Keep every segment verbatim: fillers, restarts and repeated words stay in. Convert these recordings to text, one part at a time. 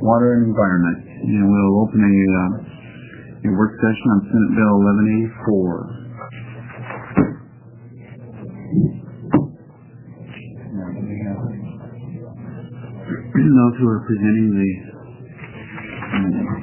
Water and Environment. And we'll open a, uh, a work session on Senate Bill eleven eighty-four. Those who are presenting the um,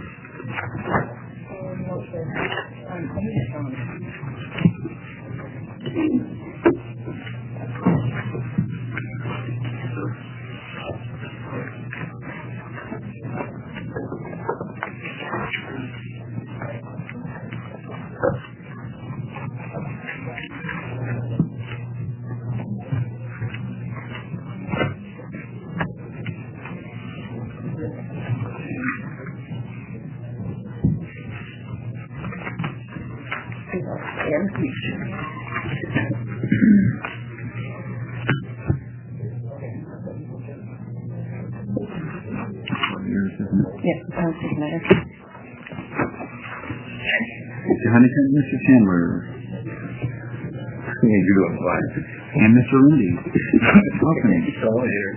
Mister Huntington, Mister Chandler. Yeah, you're doing fine. And Mister Lindy. Welcome. Hello here.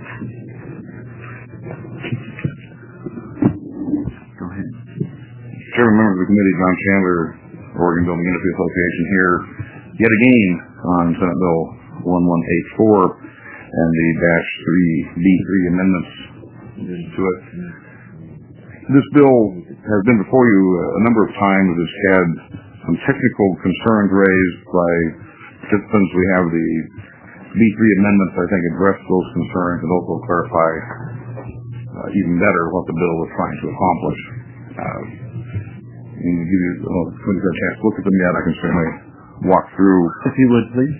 Go ahead. Chairman, members of the committee, John Chandler, Oregon Building Industry Association here, yet again on Senate Bill eleven eighty-four and the dash three B three amendments to it. This bill has been before you a number of times. It's had some technical concerns raised by participants. We have the B three amendments, I think, address those concerns and also clarify uh, even better what the bill was trying to accomplish. Uh, and to give you well, when you get a chance to look at them yet, I can certainly walk through. If you would, please.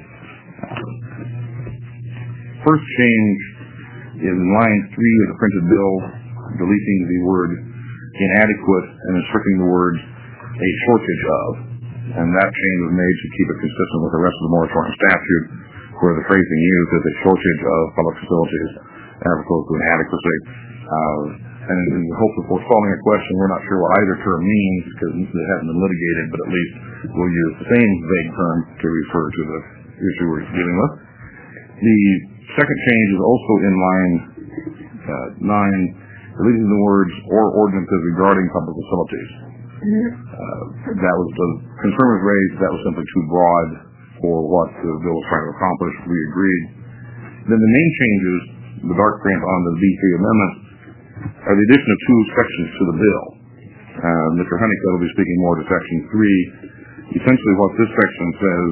First change is in line three of the printed bill, deleting the word inadequate and inserting the words a shortage of. And that change was made to keep it consistent with the rest of the moratorium statute, where the phrasing used is a shortage of public facilities as opposed to inadequacy. Uh, and in the hope of forestalling a question, we're not sure what either term means because it hasn't been litigated, but at least we'll use the same vague term to refer to the issue we're dealing with. The second change is also in line uh, nine, deleting the words or ordinances regarding public facilities. Uh, that was the concern was raised that was simply too broad for what the bill was trying to accomplish. We agreed. Then the main changes, the dark print on the B three amendment, are the addition of two sections to the bill. Uh, Mister Honeycutt will be speaking more to section three. Essentially what this section says,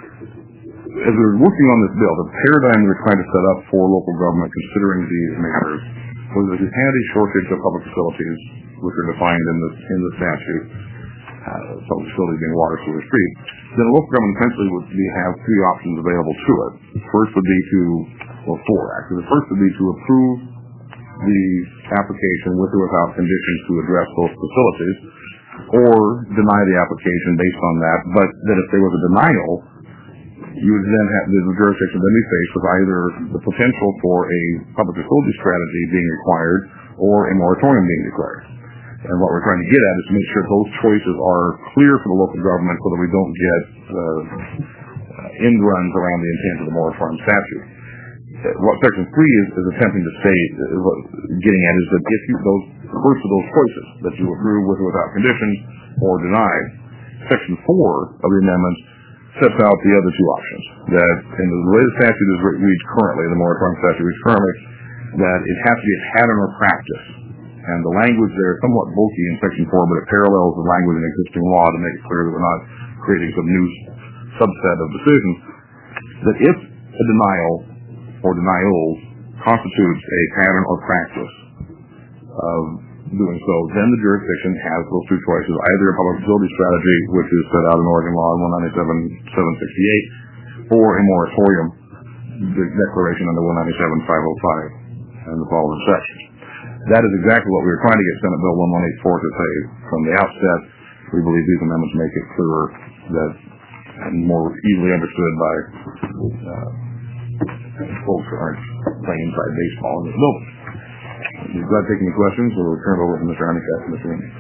as we were working on this bill, the paradigm we were trying to set up for local government considering these matters was that if you had a shortage of public facilities, which are defined in the in the statute, uh, public facilities being water, sewer, street, then a local government essentially would be, have three options available to it. First would be to, well, four actually. The first would be to approve the application with or without conditions to address those facilities, or deny the application based on that. But that if there was a denial, you would then have the jurisdiction then be faced with either the potential for a public facility strategy being required or a moratorium being declared. And what we're trying to get at is to make sure those choices are clear for the local government so that we don't get uh, uh, end runs around the intent of the moratorium statute. Uh, what Section three is, is attempting to say, uh, what, getting at is that if you, those, the first of those choices, that you approve with or without conditions or deny, Section four of the amendment sets out the other two options. That in the way the statute is reads currently, the moratorium statute reads currently, that it has to be a pattern or practice. And the language there is somewhat bulky in Section four, but it parallels the language in existing law to make it clear that we're not creating some new subset of decisions. That if a denial or denials constitutes a pattern or practice of doing so, then the jurisdiction has those two choices, either a public facility strategy, which is set out in Oregon Law one ninety-seven seven sixty-eight, or a moratorium declaration under one ninety-seven five oh five and the following sections. That is exactly what we were trying to get Senate Bill eleven eighty-four to say from the outset. We believe these amendments make it clearer that and more easily understood by uh, folks who aren't playing inside baseball in this building. You've got to take any questions, or we'll turn it over to Mister Honeycutt and Mister Randy.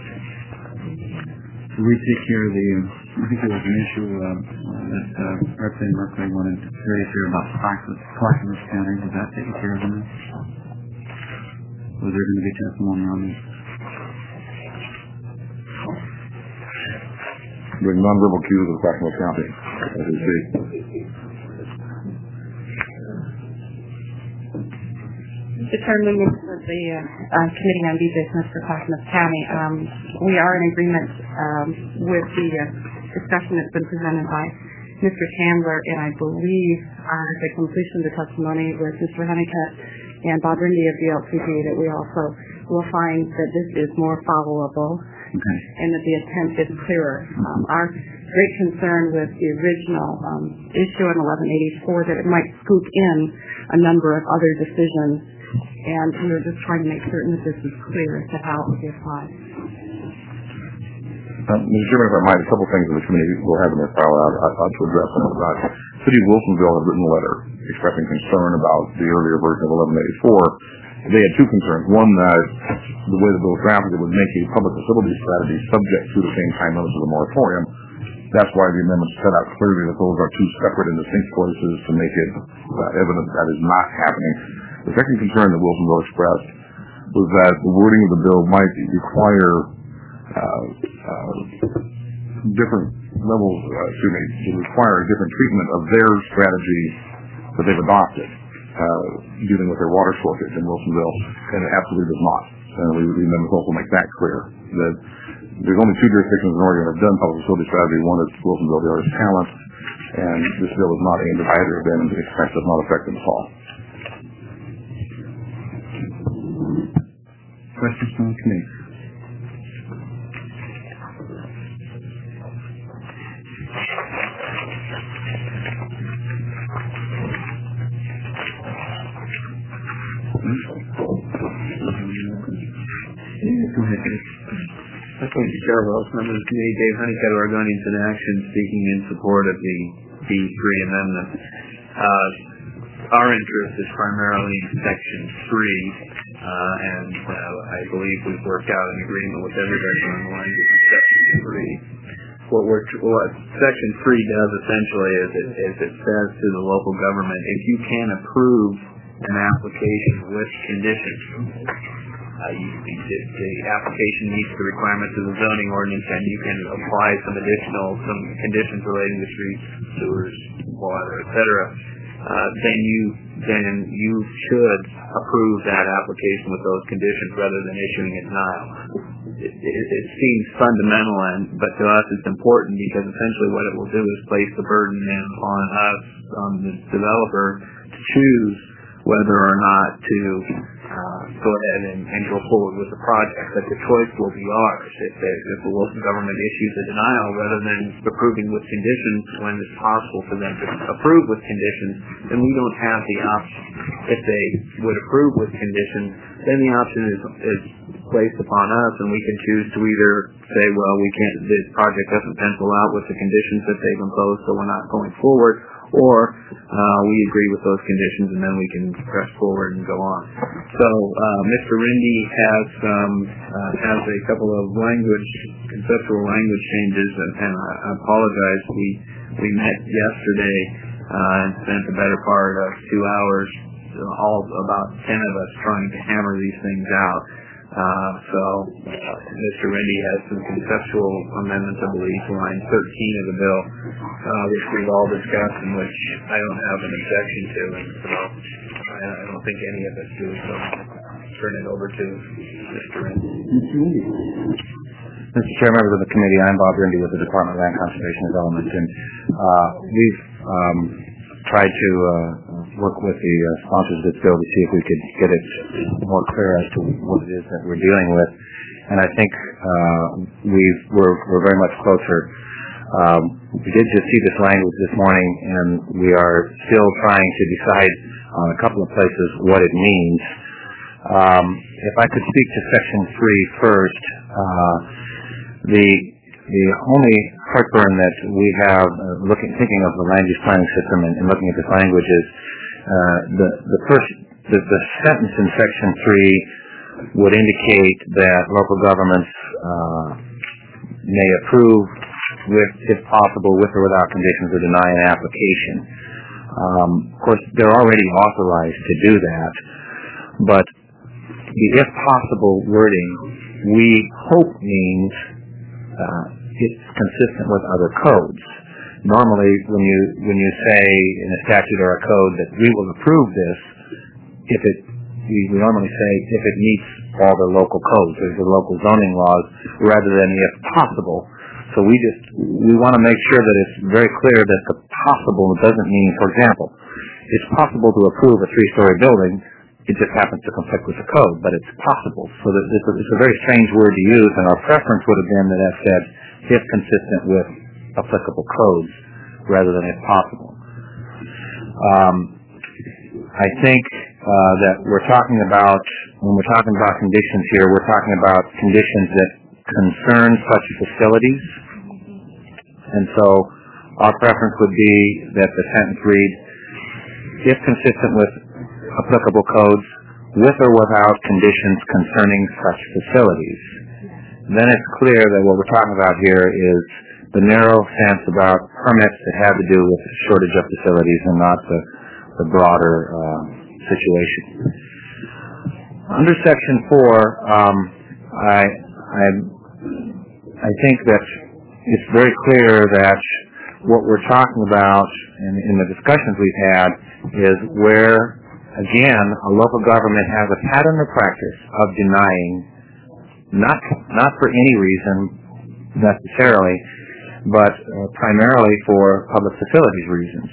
We take care of the, uh, I think there was an issue uh, that uh, Representative Merkley wanted to raise here about Clackamas County. Did that take care of them? Was there going to be testimony on this? doing nonverbal cues of fractional counting as we speak. Mister Chairman, members of the uh, uh, Committee on Bee Business for Clackamas County, um, we are in agreement um, with the uh, discussion that's been presented by Mister Chandler, and I believe uh, at the completion of the testimony with Mister Honeycutt and Bob Rindy of the L C D that we also will find that this is more followable okay. and that the intent is clearer. Um, our great concern with the original um, issue in eleven eighty-four that it might scoop in a number of other decisions, and we were just trying to make certain that this is clear as to how it will be applied. Uh, Mister Chairman, if I might, a couple things that the committee will have in their file out, out to address. About City of Wilsonville had written a letter expressing concern about the earlier version of eleven eighty-four. They had two concerns. One, that the way the bill was drafted, it would make a public facility strategy subject to the same time limits of the moratorium. That's why the amendment set out clearly that those are two separate and distinct choices to make it uh, evident that is not happening. The second concern that Wilsonville expressed was that the wording of the bill might require uh, uh, different levels, uh, excuse me, to require a different treatment of their strategy that they've adopted, uh, dealing with their water shortage in Wilsonville, and it absolutely does not. And we would even also make that clear, that there's only two jurisdictions in Oregon that have done public facility strategy. One is Wilsonville, the other is Talent, and this bill is not aimed at either of them, and the expense does not affect them at all. Questions from the committee? Go ahead, Dave. Thank you, Chair Wells. Members of the committee, Dave Honeycutt, Oregonians in Action, speaking in support of the B three amendment. Uh, our interest is primarily in Section three, uh, and uh, I believe we've worked out an agreement with everybody on the language of Section three. What, we're, what Section three does essentially is it, is it says to the local government, if you can approve an application with conditions, Uh, you, the, the application meets the requirements of the zoning ordinance, and you can apply some additional some conditions relating to streets, sewers, water, et cetera. Uh, then you then you should approve that application with those conditions rather than issuing a denial. It, it, it seems fundamental, and but to us it's important because essentially what it will do is place the burden in on us, on the developer, to choose whether or not to uh, go ahead and, and go forward with the project. But the choice will be ours. If, they, if the local government issues a denial rather than approving with conditions when it's possible for them to approve with conditions, then we don't have the option. If they would approve with conditions, then the option is, is placed upon us, and we can choose to either say, well, we can't, this project doesn't pencil out with the conditions that they've imposed, so we're not going forward, or uh, we agree with those conditions, and then we can press forward and go on. So uh, Mister Rindy has um, uh, has a couple of language, conceptual language changes, and, and I apologize. We we met yesterday uh, and spent the better part of two hours, all about ten of us, trying to hammer these things out. Uh, so uh, Mister Rindy has some conceptual amendments, I believe, to line thirteen of the bill, uh, which we've all discussed and which I don't have an objection to, and so I, I don't think any of us do. So I'll turn it over to Mister Rindy. Mister Rindy. Mister Chair, members of the committee, I'm Bob Rindy with the Department of Land Conservation and Development, and uh, we've um, tried to uh, work with the uh, sponsors of this bill to see if we could get it more clear as to what it is that we're dealing with. And I think uh, we've, we're, we're very much closer. Um, we did just see this language this morning, and we are still trying to decide on a couple of places what it means. Um, if I could speak to Section three first, uh, the The only heartburn that we have, uh, looking, thinking of the land use planning system and, and looking at this language is uh, the the first the, the sentence in Section three would indicate that local governments uh, may approve, with, if possible, with or without conditions, or deny an application. Um, of course, they're already authorized to do that, but the if possible wording we hope means Uh, it's consistent with other codes. Normally, when you when you say in a statute or a code that we will approve this, if it we, we normally say if it meets all the local codes, there's the local zoning laws, rather than if possible. So we just we want to make sure that it's very clear that the possible doesn't mean, for example, it's possible to approve a three-story building. It just happens to conflict with the code, but it's possible. So that it's, a, it's a very strange word to use, and our preference would have been that that said if consistent with applicable codes rather than if possible. Um, I think uh, that we're talking about, when we're talking about conditions here, we're talking about conditions that concern such facilities. And so our preference would be that the sentence read, if consistent with applicable codes, with or without conditions concerning such facilities. Then it's clear that what we're talking about here is the narrow sense about permits that have to do with the shortage of facilities and not the, the broader uh, situation. Under Section four, um, I, I, I think that it's very clear that what we're talking about in, in the discussions we've had is where, again, a local government has a pattern or practice of denying, not not for any reason necessarily, but uh, primarily for public facilities reasons.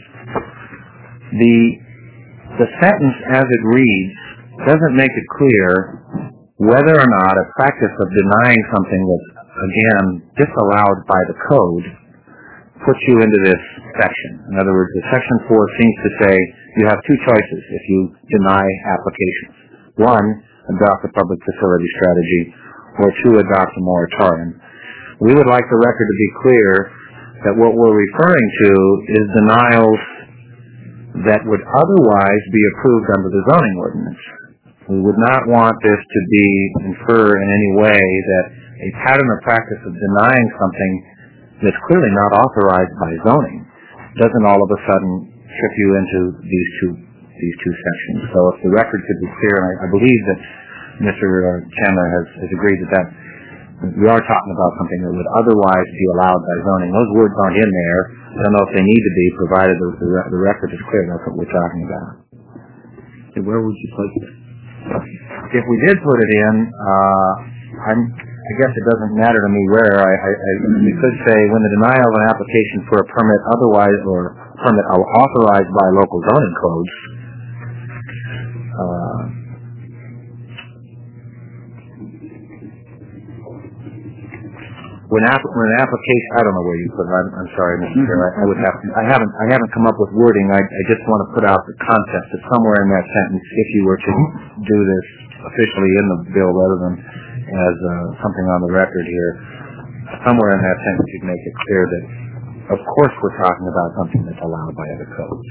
The the sentence as it reads doesn't make it clear whether or not a practice of denying something that's, again, disallowed by the code puts you into this section. In other words, the Section four seems to say you have two choices if you deny applications. One, adopt a public facility strategy, or two, adopt a moratorium. We would like the record to be clear that what we're referring to is denials that would otherwise be approved under the zoning ordinance. We would not want this to be infer in any way that a pattern or practice of denying something that's clearly not authorized by zoning doesn't all of a sudden trip you into these two these two sections. So if the record could be clear, and I, I believe that Mister Chandler has, has agreed that, that we are talking about something that would otherwise be allowed by zoning. Those words aren't in there. I don't know if they need to be, provided the, the, the record is clear. That's what we're talking about. Okay, where would you place it? If we did put it in, uh, I'm, I guess it doesn't matter to me where. I, I, I we could say when the denial of an application for a permit otherwise or permit authorized by local zoning codes. Uh, when, app, when an application, I don't know where you put it. I'm, I'm sorry, Mister Chair. I, I would have. To, I haven't. I haven't come up with wording. I, I just want to put out the concept that somewhere in that sentence, if you were to do this officially in the bill rather than as uh, something on the record here, somewhere in that sentence you'd make it clear that, of course, we're talking about something that's allowed by other codes.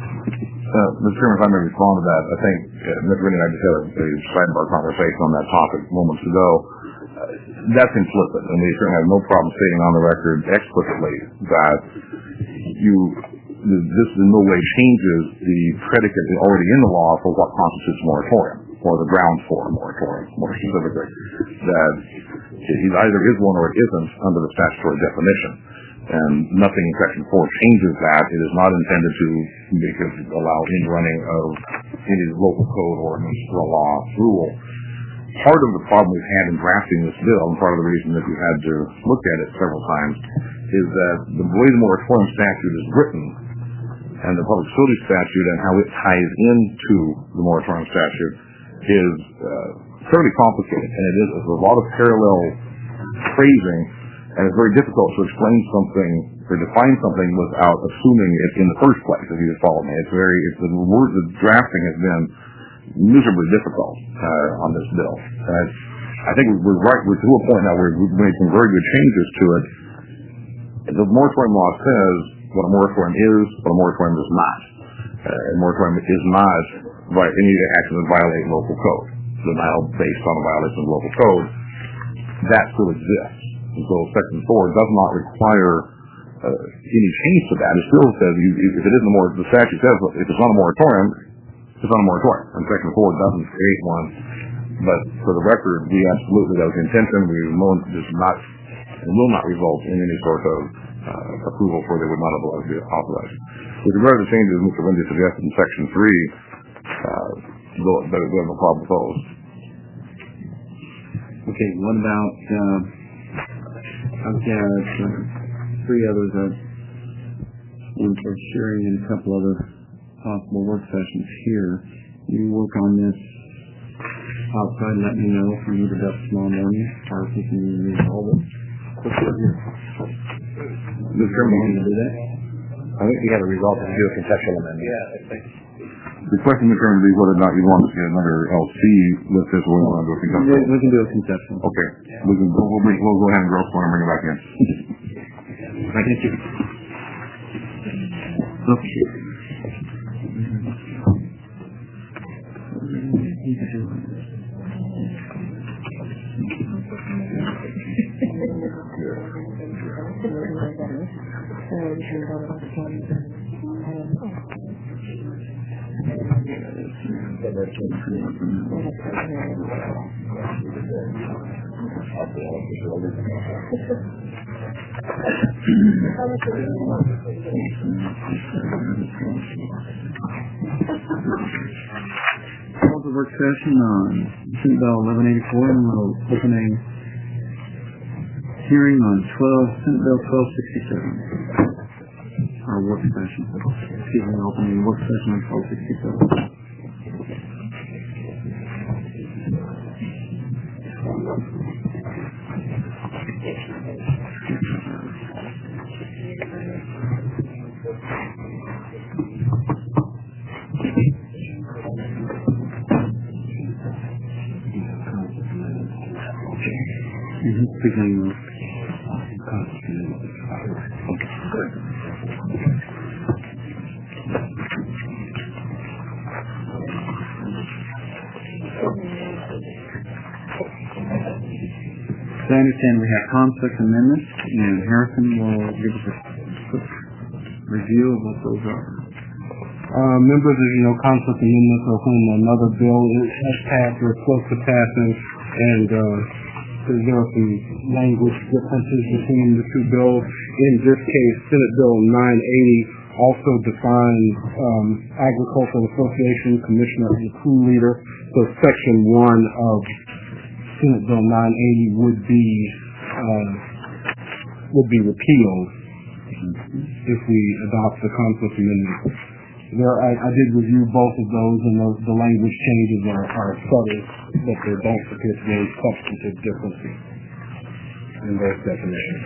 Uh, Mister Chairman, if I may respond to that, I think uh, Mister Rennie and I just had a, a sidebar conversation on that topic moments ago. Uh, that's implicit, and we certainly have no problem stating on the record explicitly that you this in no way changes the predicate already in the law for what constitutes moratorium, or the grounds for a moratorium, more specifically. That it either is one or it isn't under the statutory definition. And nothing in Section four changes that. It is not intended to make it allow any running of any local code ordinance or law rule. Part of the problem we've had in drafting this bill, and part of the reason that we've had to look at it several times, is that the way the moratorium statute is written, and the public facility statute and how it ties into the moratorium statute is uh, fairly complicated, and it is there's a lot of parallel phrasing, and it's very difficult to explain something or define something without assuming it in the first place. If you just follow me, it's very it's the word the drafting has been miserably difficult uh, on this bill. Uh, I think we're right. We're to a point now where we've made some very good changes to it. The moratorium law says what a moratorium is, what a moratorium is not. Uh, a moratorium is not by any action that violate local code. Denial based on a violation of local code. That still exists. And so Section four does not require uh, any change to that. It still says you, if it isn't a moratorium, the statute says if it's not a moratorium, it's not a moratorium. And Section four doesn't create one. But for the record, we absolutely, that was the intention. We this is not and will not result in any sort of uh, approval for they would not otherwise be authorized. With regard to the changes Mister Lindsay suggested in Section three, uh, we'll, we have no problem with those. Okay, what about, uh, I've got uh, three others that we're sharing in a couple other possible work sessions here. You work on this outside, let me know if you need it up tomorrow morning, or if you can resolve it. What's your view? Mister Chairman, to do that? I think you have a result to do a conceptual amendment. Yeah, I think. the question is going to be whether or not you want to get another L C with this, or we want to do a conceptual. We, we can do a conceptual. Okay, we can, we'll, we'll, bring, we'll go ahead and grow one and bring it back in. Thank you. Okay. Call the work session on Senate Bill eleven eighty-four, and we'll open a hearing on twelve Senate Bill twelve sixty-seven. Our work session. Excuse me, opening work session on twelve sixty-seven. Mm-hmm. Speaking of So I understand we have conflict amendments, and Harrison will give us a quick review of what those are. Uh, members, as you know, conflict amendments are when another bill is, has passed or is close to passing, and uh, there are some language differences between the two bills. In this case, Senate Bill nine eighty also defines um, Agricultural Association Commissioner and crew leader. So Section one of Senate Bill nine eighty would be uh, would be repealed if we adopt the conflict amendment. There, I, I did review both of those, and the, the language changes are, are subtle, but there don't appear to be any substantive differences in those definitions.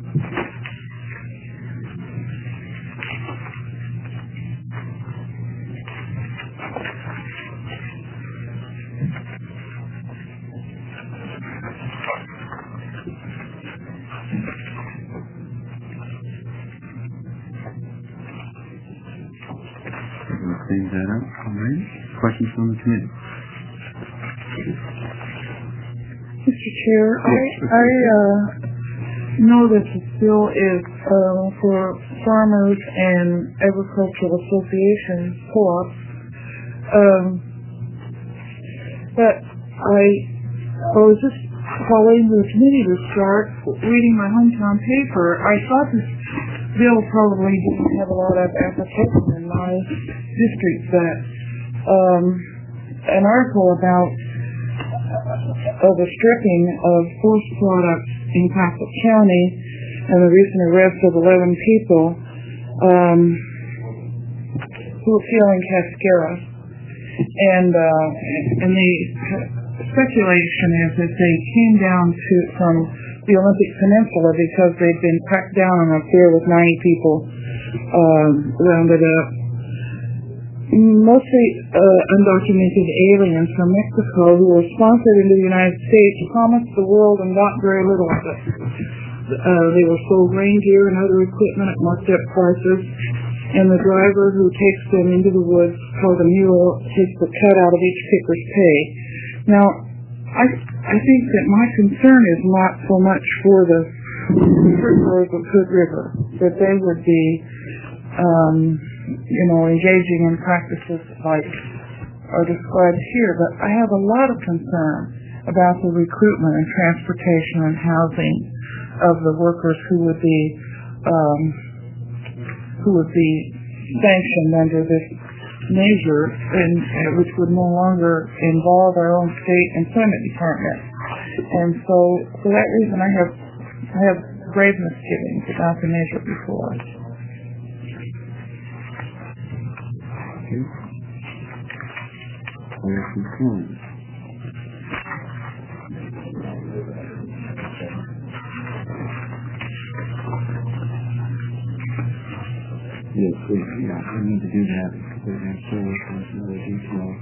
Clean that up. All right. Questions from the committee? Mister Chair, I, I uh, know that this bill is um, for farmers and agricultural association co-ops, um, but I, I was just following the committee to start reading my hometown paper. I thought this bill probably didn't have a lot of application in my district, but um, an article about of the stripping of forest products in Clatsop County and the recent arrest of eleven people um, who were feeling cascara. And, uh, and the speculation is that they came down to from the Olympic Peninsula because they'd been cracked down on up there with ninety people uh, rounded up. Mostly uh, undocumented aliens from Mexico who were sponsored into the United States, promised the world and got very little of it. Uh, they were sold reindeer and other equipment at marked up prices, and the driver who takes them into the woods, called a mule, takes the cut out of each picker's pay. Now, I I think that my concern is not so much for the rivers of Hood River, that they would be um, you know, engaging in practices like are described here, but I have a lot of concern about the recruitment and transportation and housing of the workers who would be um, who would be sanctioned under this measure, and uh, which would no longer involve our own state employment department. And so, for that reason, I have I have grave misgivings about the measure before us. Yes, we, yeah, we need to do that. We're going to show us some other details.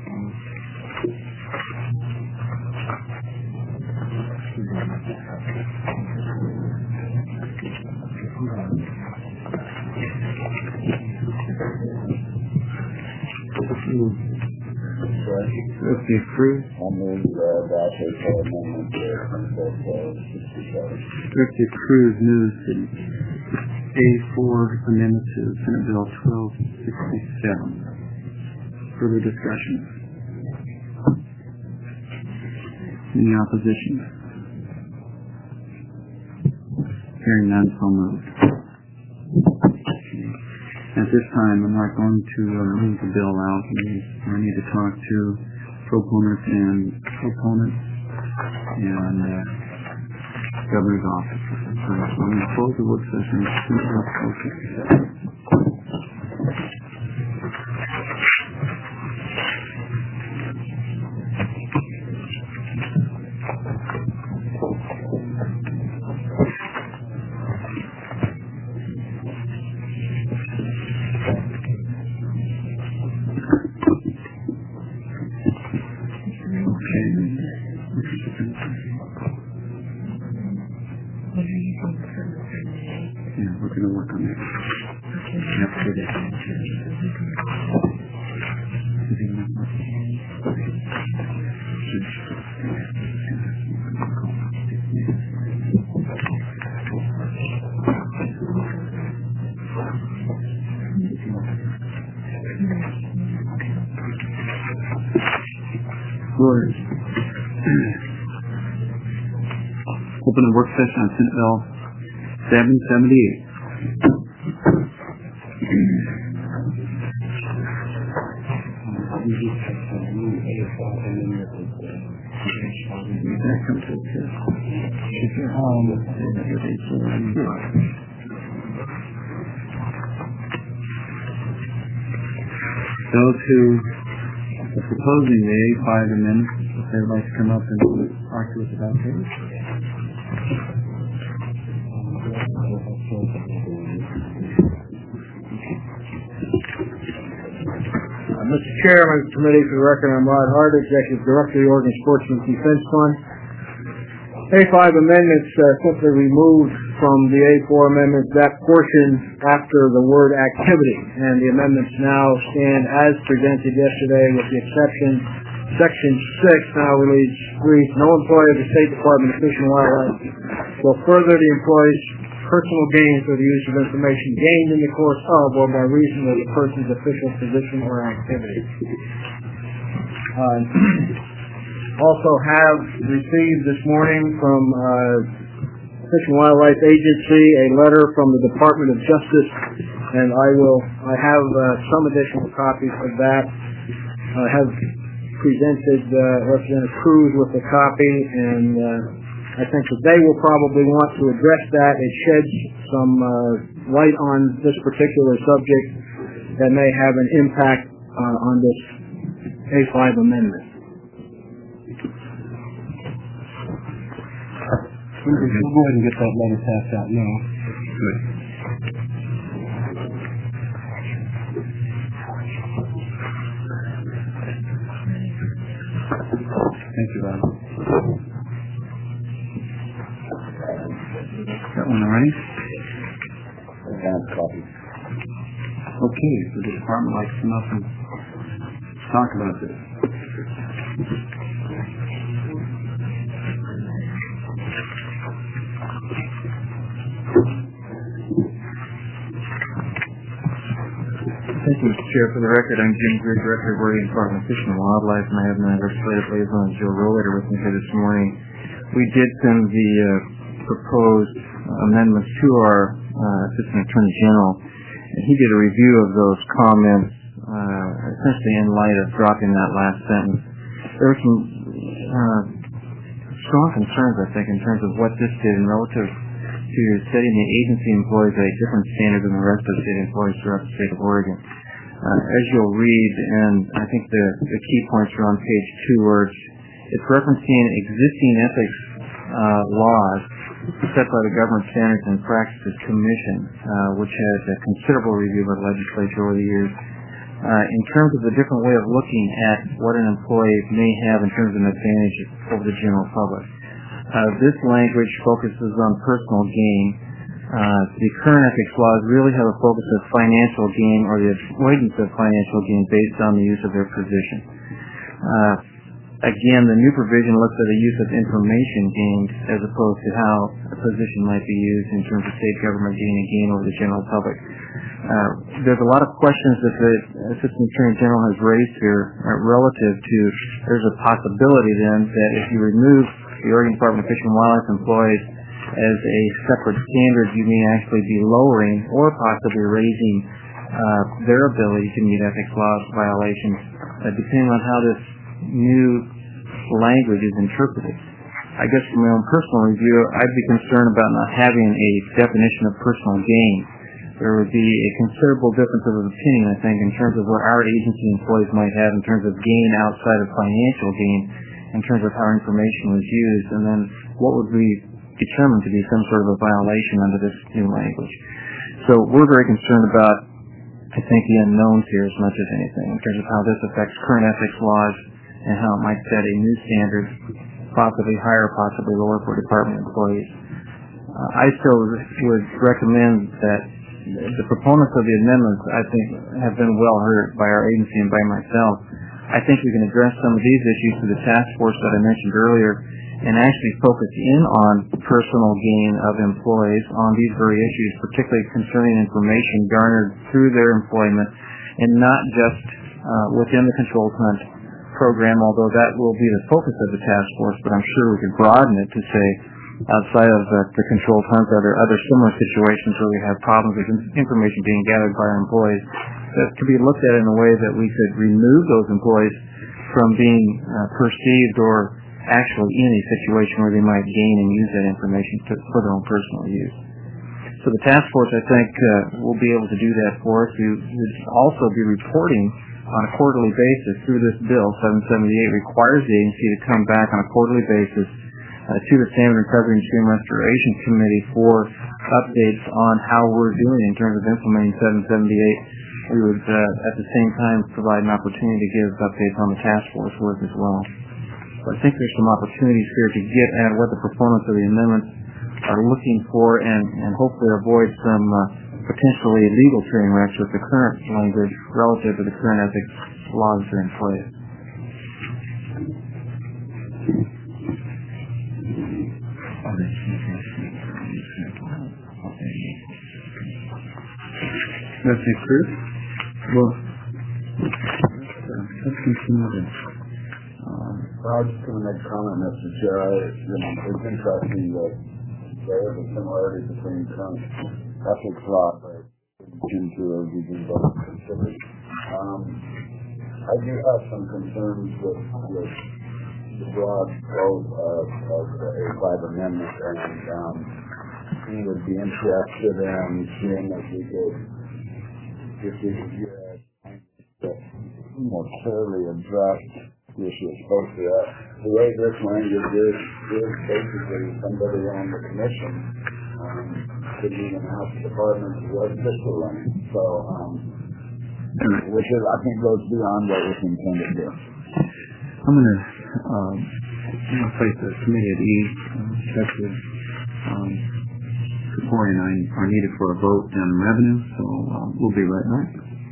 Let's be approved. I'll move uh, that as an amendment to sixty-seven. Let's approve moves in A four amendment to Senate Bill twelve sixty-seven. Further discussion? Any opposition? Hearing none, so moved. At this time, I'm not going to uh, move the bill out. I need to talk to proponents and opponents and uh, governor's office. So I'm going to close the work session. Yeah, we're going to work on that. Yep, it is. Lord, open the work session on Senate Bill seven seventy-eight. Those who are proposing the A five amendment, if they would like to come up and talk to us about those. Mister Chairman, Committee, for the record, I'm Rod Hart, Executive Director of the Oregon Sportsman's Defense Fund. A five amendments uh, simply removed from the A four amendments that portion after the word activity, and the amendments now stand as presented yesterday with the exception Section six now reads, reads no employee of the State Department of Fish and Wildlife will further the employee's personal gain through the use of information gained in the course of or by reason of the person's official position or activity. Uh, also have received this morning from uh, Fish and Wildlife Agency a letter from the Department of Justice, and I will I have uh, some additional copies of that. I have presented uh, Representative Cruz with a copy, and uh, I think that they will probably want to address that. It sheds some uh, light on this particular subject that may have an impact uh, on this A five amendment. We'll go ahead and get that letter passed out now. Good. Thank you, Rob. Got one already? Copy. Okay, so the department likes to come up and talk about this. Thank you, Mister Chair. For the record, I'm Jim Greer, Director of Oregon Department of Fish and Wildlife, and I have my legislative liaison, Joe Rollator, with me here this morning. We did send the uh, proposed amendments to our uh, Assistant Attorney General. And he did a review of those comments, uh, essentially in light of dropping that last sentence. There were some uh, strong concerns, I think, in terms of what this did in relative to setting the agency employees at a different standard than the rest of the state employees throughout the state of Oregon. Uh, as you'll read, and I think the, the key points are on page two, where it's, it's referencing existing ethics uh, laws set by the Government Standards and Practices Commission, uh, which has a considerable review by the legislature over the years. Uh, in terms of the different way of looking at what an employee may have in terms of an advantage over the general public. Uh, this language focuses on personal gain. Uh, the current ethics laws really have a focus of financial gain or the avoidance of financial gain based on the use of their position. Uh, again, the new provision looks at the use of information gained as opposed to how a position might be used in terms of state government gaining gain over the general public. Uh, there's a lot of questions that the Assistant Attorney General has raised here uh, relative to, there's a possibility then that if you remove the Oregon Department of Fish and Wildlife employees as a separate standard, you may actually be lowering or possibly raising uh, their ability to meet ethics law violations, uh, depending on how this new language is interpreted. I guess from my own personal review, I'd be concerned about not having a definition of personal gain. There would be a considerable difference of opinion, I think, in terms of what our agency employees might have in terms of gain outside of financial gain, in terms of how information was used, and then what would be determined to be some sort of a violation under this new language. So we're very concerned about, I think, the unknowns here as much as anything, in terms of how this affects current ethics laws and how it might set a new standard, possibly higher, possibly lower for department employees. Uh, I still would recommend that the proponents of the amendments, I think, have been well heard by our agency and by myself. I think we can address some of these issues through the task force that I mentioned earlier and actually focus in on personal gain of employees on these very issues, particularly concerning information garnered through their employment and not just uh, within the controlled hunt program, although that will be the focus of the task force, but I'm sure we could broaden it to say outside of uh, the controlled hunt, are there other similar situations where we have problems with information being gathered by our employees that could be looked at in a way that we could remove those employees from being uh, perceived or actually in a situation where they might gain and use that information to, for their own personal use. So the task force, I think, uh, will be able to do that for us. We would also be reporting on a quarterly basis through this bill. seven seventy-eight requires the agency to come back on a quarterly basis Uh, to the Salmon Recovery and Stream Restoration Committee for updates on how we're doing in terms of implementing seven seventy-eight. We would, uh, at the same time, provide an opportunity to give updates on the task force work as well. So I think there's some opportunities here to get at what the proponents of the amendments are looking for and, and hopefully avoid some uh, potentially legal train wrecks with the current language relative to the current ethics laws that are in place. That's it, Chris. Well, let's continue then. Um, I was just going to make a comment, Mister Chair. I, you know, it's interesting that there is a similarity between current ethics law into as we do both considered. Um, I do have some concerns with, with the broad scope of, of the A five amendment, and um, we would be interested in seeing if we could, if we could get more clearly address the issue of both of that. The way this language is, is basically somebody on the commission um, could even ask the department to was fiscal running. So, um, which is, I think, goes beyond what was intended here. I'm going to um, place the committee at ease. Check with um, Corey and I are needed for a vote on revenue, so uh, we'll be right back.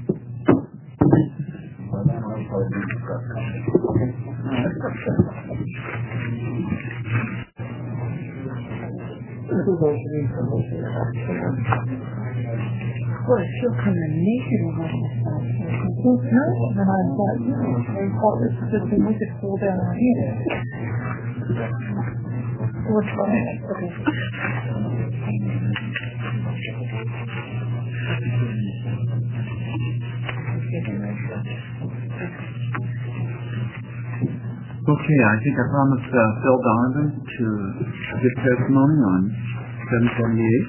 Well, she'll come and make it over this side. No, and I thought, you know, I thought this was just we could fall down our head. Which one? Okay. Okay, I think I promised uh, Phil Donovan to give testimony on seven seventy-eight.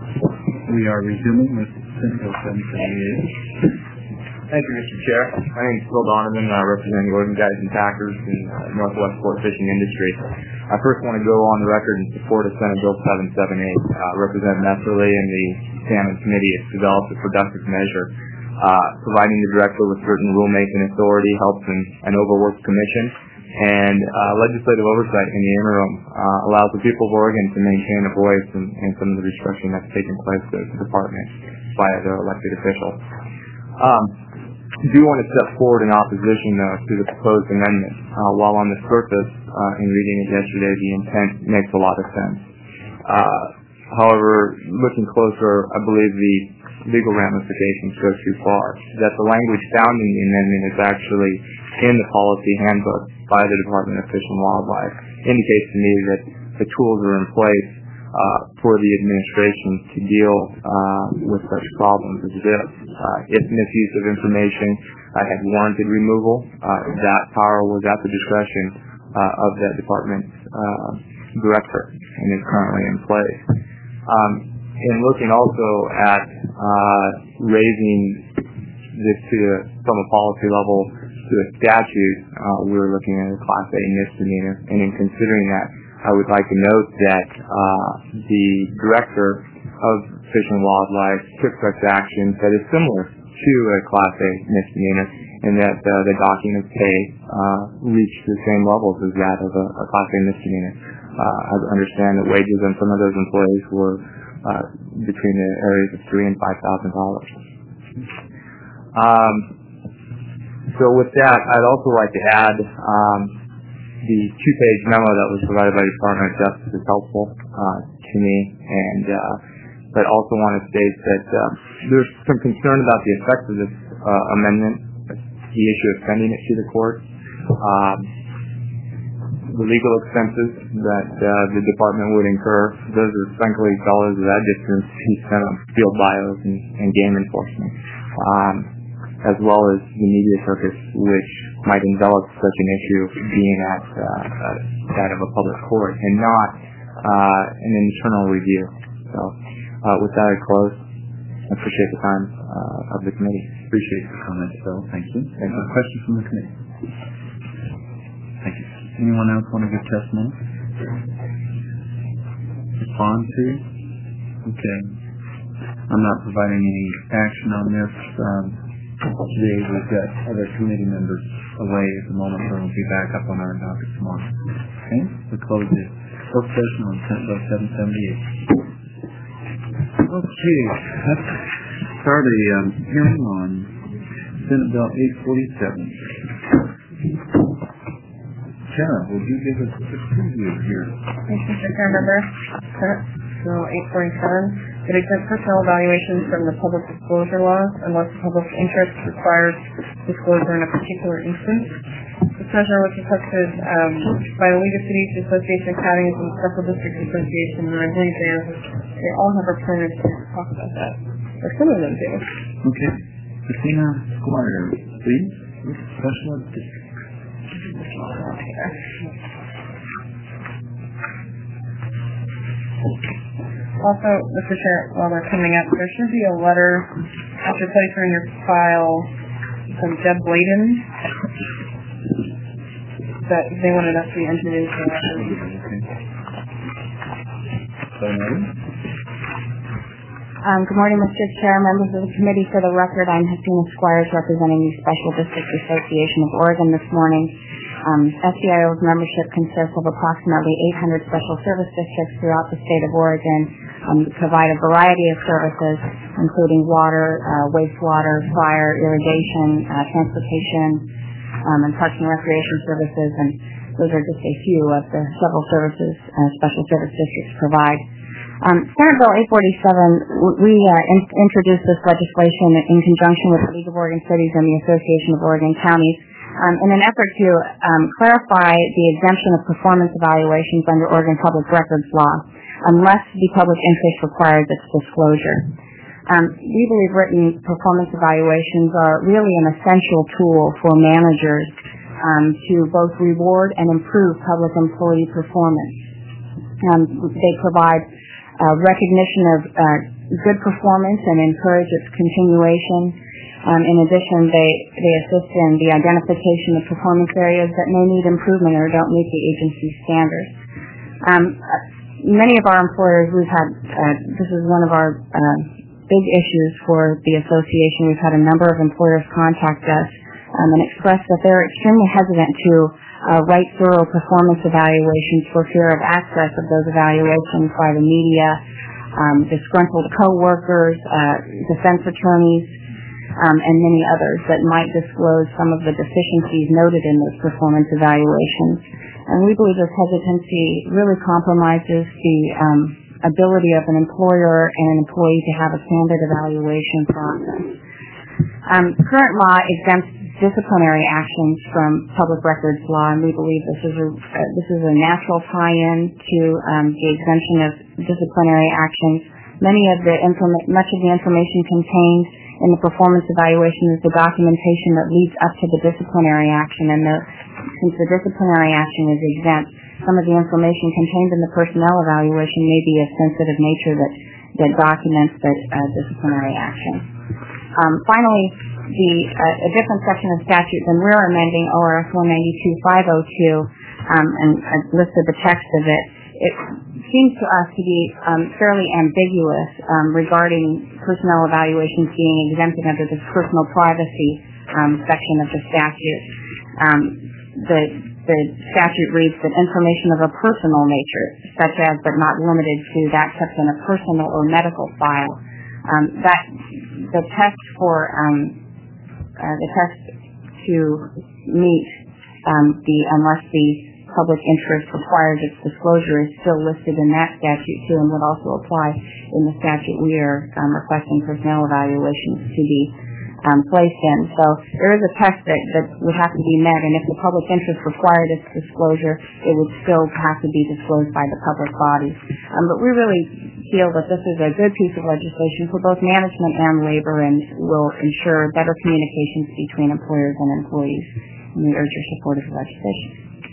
We are resuming with Senate Bill seven seventy-eight. Thank you, Mister Chair. My name is Phil Donovan, uh, representing Oregon Guides and Packers in uh, Northwest Sport Fishing Industry. I first want to go on the record in support of Senate Bill seven seventy-eight. Uh, Representative Messerly and the Salmon Committee has developed a productive measure. Uh, providing the director with certain rulemaking authority helps an, an overworked commission, and uh, legislative oversight in the interim uh, allows the people of Oregon to maintain a voice in, in some of the restructuring that's taking place at the department by their elected officials. Um, I do want to step forward in opposition, though, to the proposed amendment. Uh, while on the surface, uh, in reading it yesterday, the intent makes a lot of sense. Uh, however, looking closer, I believe the legal ramifications go too far. That the language found in the amendment is actually in the policy handbook by the Department of Fish and Wildlife indicates to me that the tools are in place uh, for the administration to deal uh, with such problems as this. Uh, if misuse of information uh, had warranted removal, uh, that power was at the discretion uh, of that department's uh, director and is currently in place. Um, in looking also at uh, raising this to a, from a policy level to a statute, uh, we were looking at a Class A misdemeanor, and in considering that, I would like to note that uh, the director of Fish and Wildlife took such action that is similar to a Class A misdemeanor, in that uh, the docking of pay uh, reached the same levels as that of a, a Class A misdemeanor. Uh, I understand that wages on some of those employees were uh, between the areas of three and five thousand dollars. Um, so with that, I'd also like to add um, the two-page memo that was provided by the Department of Justice is helpful uh, to me, and uh, but also want to state that uh, there's some concern about the effect of this uh, amendment, the issue of sending it to the court, um, the legal expenses that uh, the department would incur. Those are frankly dollars of that distance he spent on field bios and, and game enforcement, um, as well as the media circus, which might envelop such an issue being at uh, uh, that of a public court and not uh, an internal review. So uh, with that, I close. I appreciate the time uh, of the committee. Appreciate your comments, Phil. Thank you. Thank you. Questions from the committee? Thank you. Anyone else want to give testimony? Respond to? Okay. I'm not providing any action on this. Um, today we've got other committee members away at the moment, so we'll be back up on our docket tomorrow. Okay? We close the work session on Senate Bill seven seventy-eight. Okay. Let's start a um, hearing on Senate Bill eight forty-seven. Sarah, would you give us a preview here? Thank you, Mister Chair Member. Senate Bill eight forty-seven. It exempts personnel evaluations from the public disclosure laws unless the public interest requires disclosure in a particular instance. This measure was requested um, by the League of Cities Association of Counties and Special Districts Association, and I believe they, they all have representatives here to talk about that. Or some of them do. Okay. Christina Squire, please. Special District. Also, Mister Chair, while they're coming up, there should be a letter after placing in your file from Deb Bladen that they wanted us to be entered into. Um, good morning, Mister Chair, members of the committee. For the record, I'm Christina Squires, representing the Special District Association of Oregon this morning. Um, S D I O's membership consists of approximately eight hundred special service districts throughout the state of Oregon. Um, provide a variety of services, including water, uh, wastewater, fire, irrigation, uh, transportation, um, and parks and recreation services. And those are just a few of the several services uh, special service districts provide. Um, Senate Bill eight forty-seven, we uh, in- introduced this legislation in conjunction with the League of Oregon Cities and the Association of Oregon Counties Um, in an effort to um, clarify the exemption of performance evaluations under Oregon Public Records Law, unless the public interest requires its disclosure. Um, we believe written performance evaluations are really an essential tool for managers um, to both reward and improve public employee performance. Um, they provide uh, recognition of uh, good performance and encourage its continuation. Um, in addition, they, they assist in the identification of performance areas that may need improvement or don't meet the agency's standards. Um, many of our employers, we've had, uh, this is one of our uh, big issues for the association. We've had a number of employers contact us um, and express that they're extremely hesitant to uh, write thorough performance evaluations for fear of access of those evaluations by the media, um, disgruntled coworkers, uh, defense attorneys, Um, and many others that might disclose some of the deficiencies noted in those performance evaluations. And we believe this hesitancy really compromises the um, ability of an employer and an employee to have a standard evaluation process. Um, current law exempts disciplinary actions from public records law, and we believe this is a, uh, this is a natural tie-in to um, the exemption of disciplinary actions. Many of the informa- much of the information contained in the performance evaluation is the documentation that leads up to the disciplinary action, and the, since the disciplinary action is exempt, some of the information contained in the personnel evaluation may be of sensitive nature that, that documents the uh, disciplinary action. Um, finally, the, uh, a different section of statute than we're amending, O R S one ninety-two five oh two, um, and I listed the text of it. It seems to us to be um, fairly ambiguous um, regarding personnel evaluations being exempted under this personal privacy um, section of the statute. Um, the, the statute reads that information of a personal nature, such as but not limited to that kept in a personal or medical file. Um, that the test for um, uh, the test to meet um, the unless the public interest requires its disclosure is still listed in that statute too, and would also apply in the statute we are um, requesting personnel evaluations to be um, placed in. So there is a test that, that would have to be met, and if the public interest required its disclosure, it would still have to be disclosed by the public body. Um, but we really feel that this is a good piece of legislation for both management and labor, and will ensure better communications between employers and employees. And we urge your support of the legislation.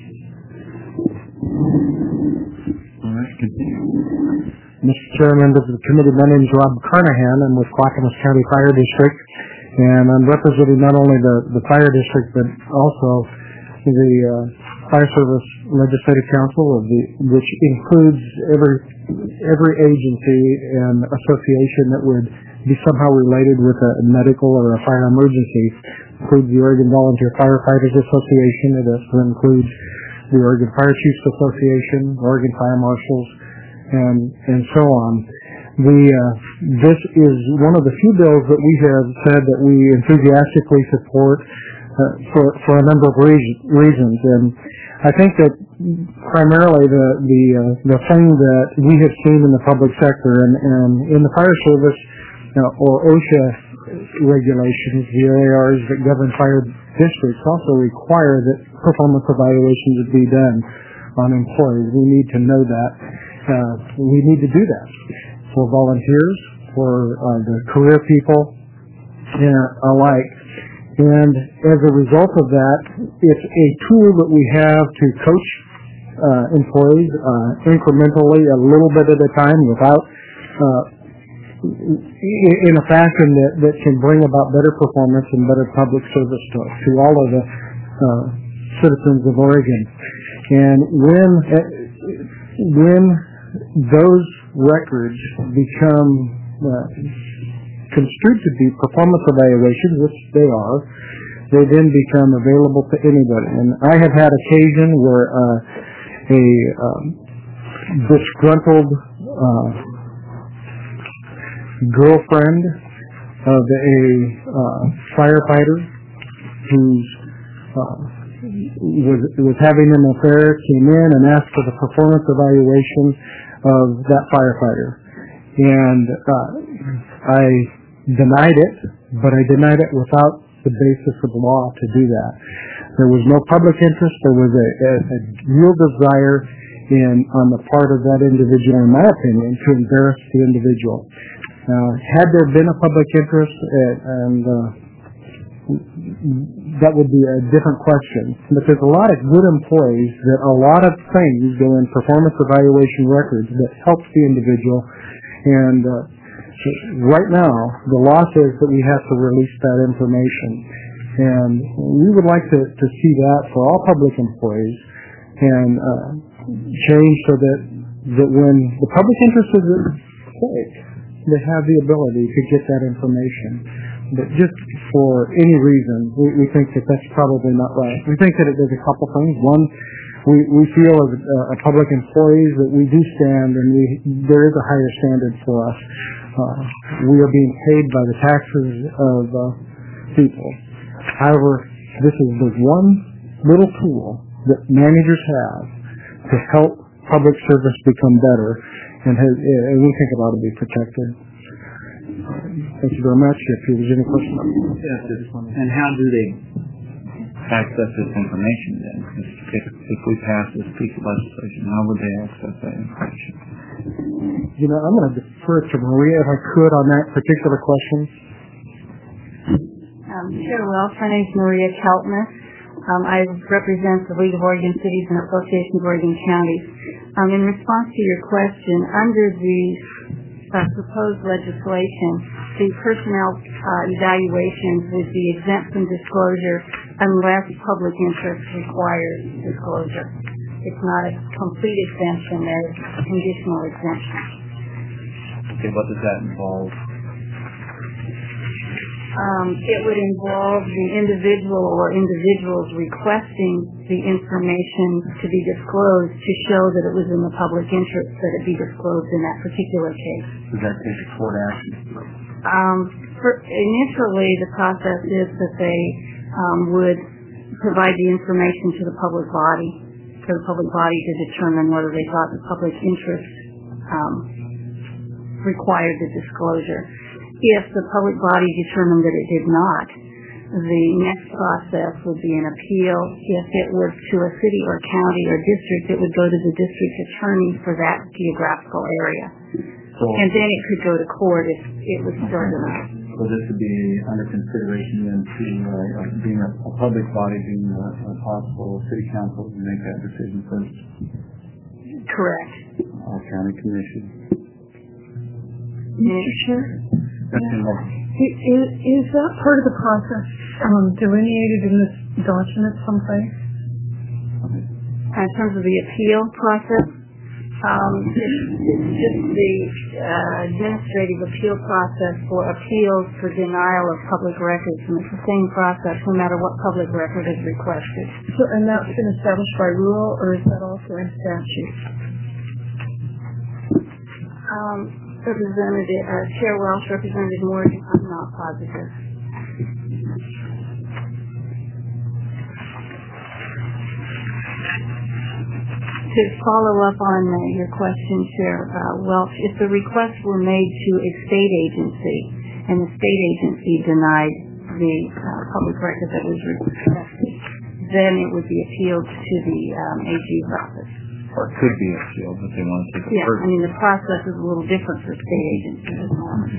All right, continue. Mister Chair, members of the committee, my name is Rob Carnahan. I'm with Clackamas County Fire District, and I'm representing not only the, the fire district, but also the uh, Fire Service Legislative Council, of the, which includes every every agency and association that would be somehow related with a medical or a fire emergency. It includes the Oregon Volunteer Firefighters Association. It also includes the Oregon Fire Chiefs Association, Oregon Fire Marshals, and and so on. The uh, this is one of the few bills that we have said that we enthusiastically support uh, for for a number of reason, reasons, and I think that primarily the the uh, the thing that we have seen in the public sector and, and in the fire service uh, or OSHA regulations, the O A Rs that govern fire districts also require that performance evaluations would be done on employees. We need to know that. Uh, we need to do that for volunteers, for uh, the career people, and alike. And as a result of that, it's a tool that we have to coach uh, employees uh, incrementally, a little bit at a time, without uh, in a fashion that, that can bring about better performance and better public service to, to all of the uh, citizens of Oregon. And when uh, when those records become uh, construed to be performance evaluations, which they are, they then become available to anybody. And I have had occasion where uh, a um, disgruntled uh, girlfriend of a uh, firefighter who's uh, was was having an affair came in and asked for the performance evaluation of that firefighter, and uh, I denied it, but I denied it without the basis of law to do that. There was no public interest. There was a, a, a real desire in on the part of that individual, in my opinion, to embarrass the individual. Uh, had there been a public interest, uh, and uh, that would be a different question. But there's a lot of good employees that a lot of things go in performance evaluation records that helps the individual. And uh, right now, the law says that we have to release that information. And we would like to, to see that for all public employees and uh, change so that, that when the public interest is at stake, they have the ability to get that information. But just for any reason, we, we think that that's probably not right. We think that it does a couple things. One, we, we feel as a, a public employees that we do stand and we, there is a higher standard for us. Uh, we are being paid by the taxes of uh, people. However, this is the one little tool that managers have to help public service become better, and, has, and we think it ought to be protected. Thank you very much. If there's any questions. Yes, and how do they access this information then? If, if we pass this piece of legislation, how would they access that information? You know, I'm going to defer to Maria if I could on that particular question. Um, sure. Well, my name is Maria Keltner. Um, I represent the League of Oregon Cities and Association of Oregon Counties. Um, in response to your question, under the uh, proposed legislation, the personnel uh, evaluations would be exempt from disclosure unless public interest requires disclosure. It's not a complete exemption. There's conditional exemption. Okay, what does that involve? Um, it would involve the individual or individuals requesting the information to be disclosed to show that it was in the public interest that it be disclosed in that particular case. Does that take a court action? Um, for, initially, the process is that they um, would provide the information to the public body, for the public body to determine whether they thought the public interest um, required the disclosure. If the public body determined that it did not, the next process would be an appeal. If it was to a city or county or district, it would go to the district attorney for that geographical area. So, and then it could go to court if it was still denied. So this would be under consideration then to uh, being a, a public body, being a, a possible city council to make that decision first? Correct. Our county commission. Mister Chair? That's yeah. Is, is that part of the process um, delineated in this document someplace? In terms of the appeal process, um, it's, it's just the uh, administrative appeal process for appeals for denial of public records, and it's the same process no matter what public record is requested. So, and that's been established by rule, or is that also in statute? Um, Representative, uh, Chair Welch, Representative Morgan, I'm not positive. To follow up on uh, your question, Chair uh, Welch, if the requests were made to a state agency and the state agency denied the uh, public record that was requested, then it would be appealed to the um, A G's office. Or it could be appealed if they want to take it yeah, further. I mean, the process is a little different for state agencies.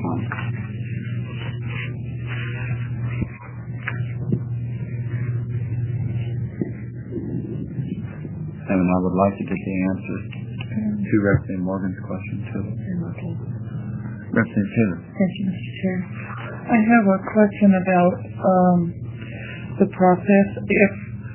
And I would like to get the answer to Representative Morgan's question, too. Okay. Representative Taylor. Thank you, Mister Chair. I have a question about um, the process. If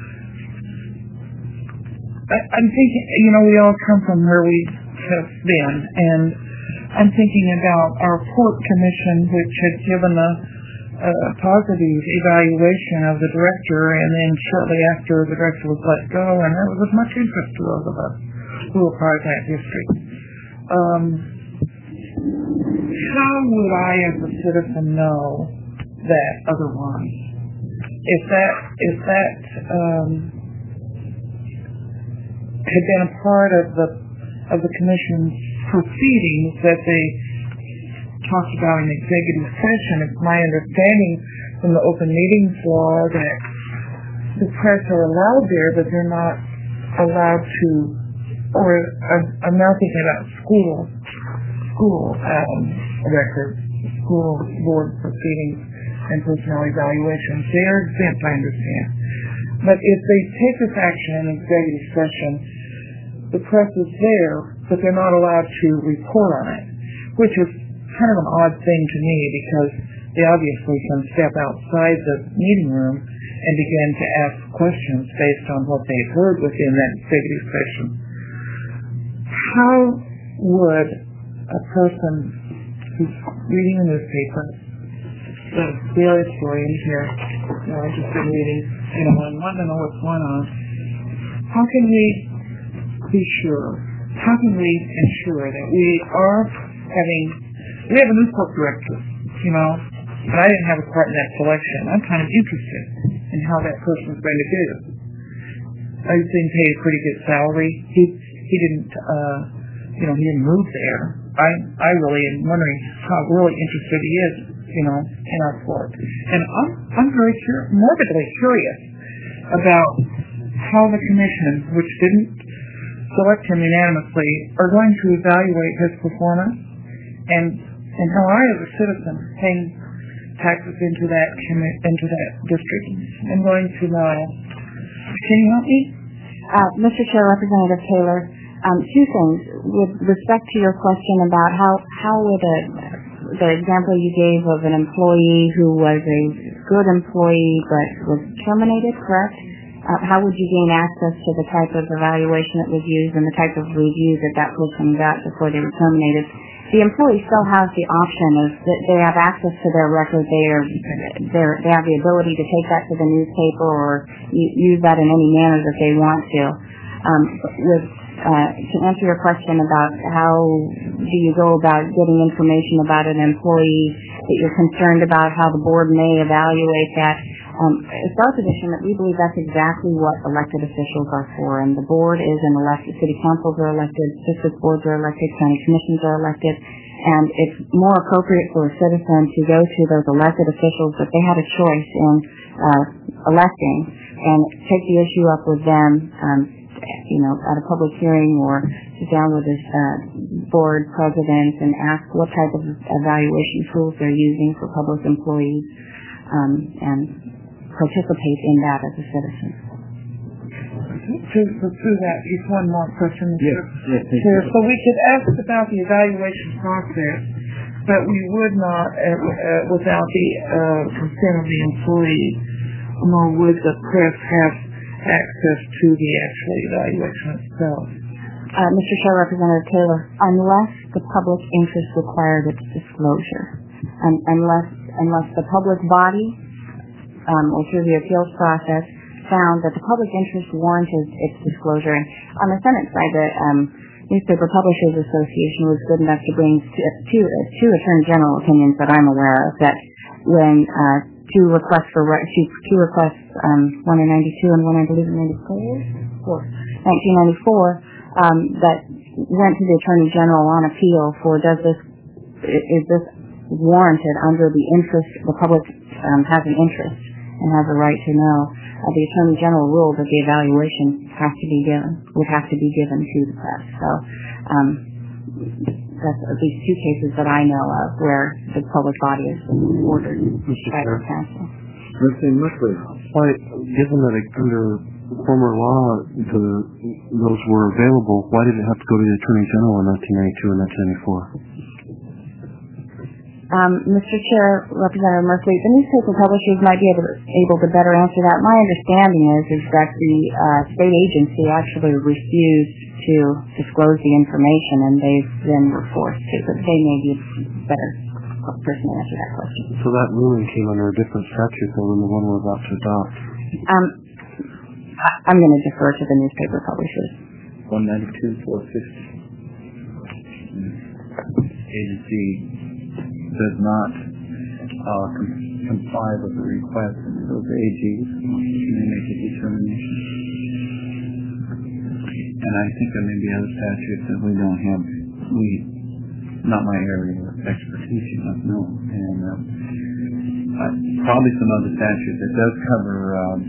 I, I'm thinking, you know, we all come from where we have been, and I'm thinking about our Port Commission, which had given a, a positive evaluation of the director, and then shortly after the director was let go, and that was of much interest to those of us who were part of that district. Um, how would I, as a citizen, know that otherwise? If that, if that, um, had been a part of the of the commission's proceedings, that they talked about in executive session. It's my understanding from the open meetings law that the press are allowed there, but they're not allowed to, or I'm, I'm now thinking about school, school um, records, school board proceedings and personnel evaluations. They are exempt, I understand. But if they take this action in executive session, the press is there, but they're not allowed to report on it, which is kind of an odd thing to me because they obviously can step outside the meeting room and begin to ask questions based on what they've heard within that executive session. How would a person who's reading a newspaper, the daily story in here, you know, I've just been reading, you know, and want to know what's going on, how can we be sure, how can we ensure that we are having, we have a news corp director, you know, and I didn't have a part in that selection. I'm kind of interested in how that person's going to do. I've been paid a pretty good salary. He he didn't, uh, you know, he didn't move there. I I really am wondering how really interested he is, you know, in our sport. And I'm I'm very cur- morbidly curious about how the commission, which didn't select him unanimously, are going to evaluate his performance, and and how I, as a citizen, paying taxes into that commi- into that district, am going to know. Can you help me? Uh, Mister Chair, Representative Taylor, um, two things. With respect to your question about how how would a the example you gave of an employee who was a good employee but was terminated, correct? Uh, how would you gain access to the type of evaluation that was used and the type of review that that person got before they were terminated? The employee still has the option of that they have access to their record. They are they're, they have the ability to take that to the newspaper or use that in any manner that they want to. Um, with uh, to answer your question about how do you go about getting information about an employee that you're concerned about how the board may evaluate that. Um, it's our position that we believe that's exactly what elected officials are for, and the board is an elected, city councils are elected, district boards are elected, county commissions are elected, and it's more appropriate for a citizen to go to those elected officials that they had a choice in uh, electing and take the issue up with them, um, you know, at a public hearing or sit down with this uh, board president and ask what type of evaluation tools they're using for public employees, um, and participate in that as a citizen. To pursue that, just one more question, Mister Yes, yes, Chair. So we could ask about the evaluation process, but we would not, uh, uh, without the uh, consent of the employee, nor would the press have access to the actual evaluation itself. Uh, Mister Chair, Representative Taylor, unless the public interest required its disclosure, and unless unless the public body Um, or through the appeals process, found that the public interest warranted its disclosure. And on the Senate side, the um, Newspaper Publishers Association was good enough to bring two, two, uh, two Attorney General opinions that I'm aware of, that when uh, two requests for re- two, two requests, um, one in ninety-two and one I believe in ninety-four, nineteen ninety-four, um, that went to the Attorney General on appeal for does this is this warranted under the interest the public um, has an interest and has a right to know. Uh, the Attorney General ruled that the evaluation has to be given, would have to be given to the press. So um, that's at least two cases that I know of where the public body has been ordered by the council. Mister Muckley, Why, given that under former law the, those were available, why did it have to go to the Attorney General in nineteen ninety-two and nineteen ninety-four? Um, Mister Chair, Representative Murphy, the newspaper publishers might be able to, able to better answer that. My understanding is, is that the uh, state agency actually refused to disclose the information, and they've then were forced to, but they may be a better person to answer that question. So that ruling came under a different statute than the one we're about to adopt. Um, I, I'm going to defer to the newspaper publishers. one ninety-two, four fifty. Agency does not uh, com- comply with the request of the A G to make a determination. And I think there may be other statutes that we don't have. We not my area of expertise, you must know. And uh, uh, probably some other statutes that does cover um,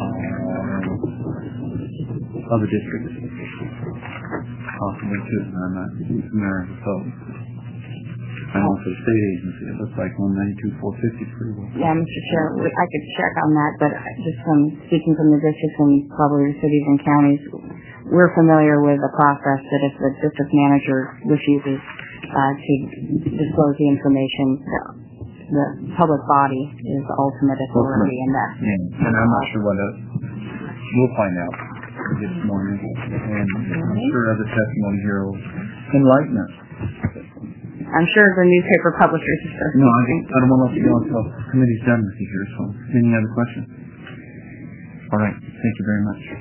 uh, other districts, possibly too. I'm not familiar with those. I know for the state agency, it looks like one ninety-two four fifty pretty well. Yeah, Mister Chair, I could check on that, but just from speaking from the districts and probably the cities and counties, we're familiar with the process that if the district manager refuses uh, to disclose the information, the, the public body is the ultimate authority in that. Yeah, and I'm not sure what else. We'll find out this morning, and I'm sure other testimony here will enlighten us. I'm sure the newspaper publishers. No, I don't, I don't want to let you go until the committee's done with you here. So, any other questions? All right. Thank you very much.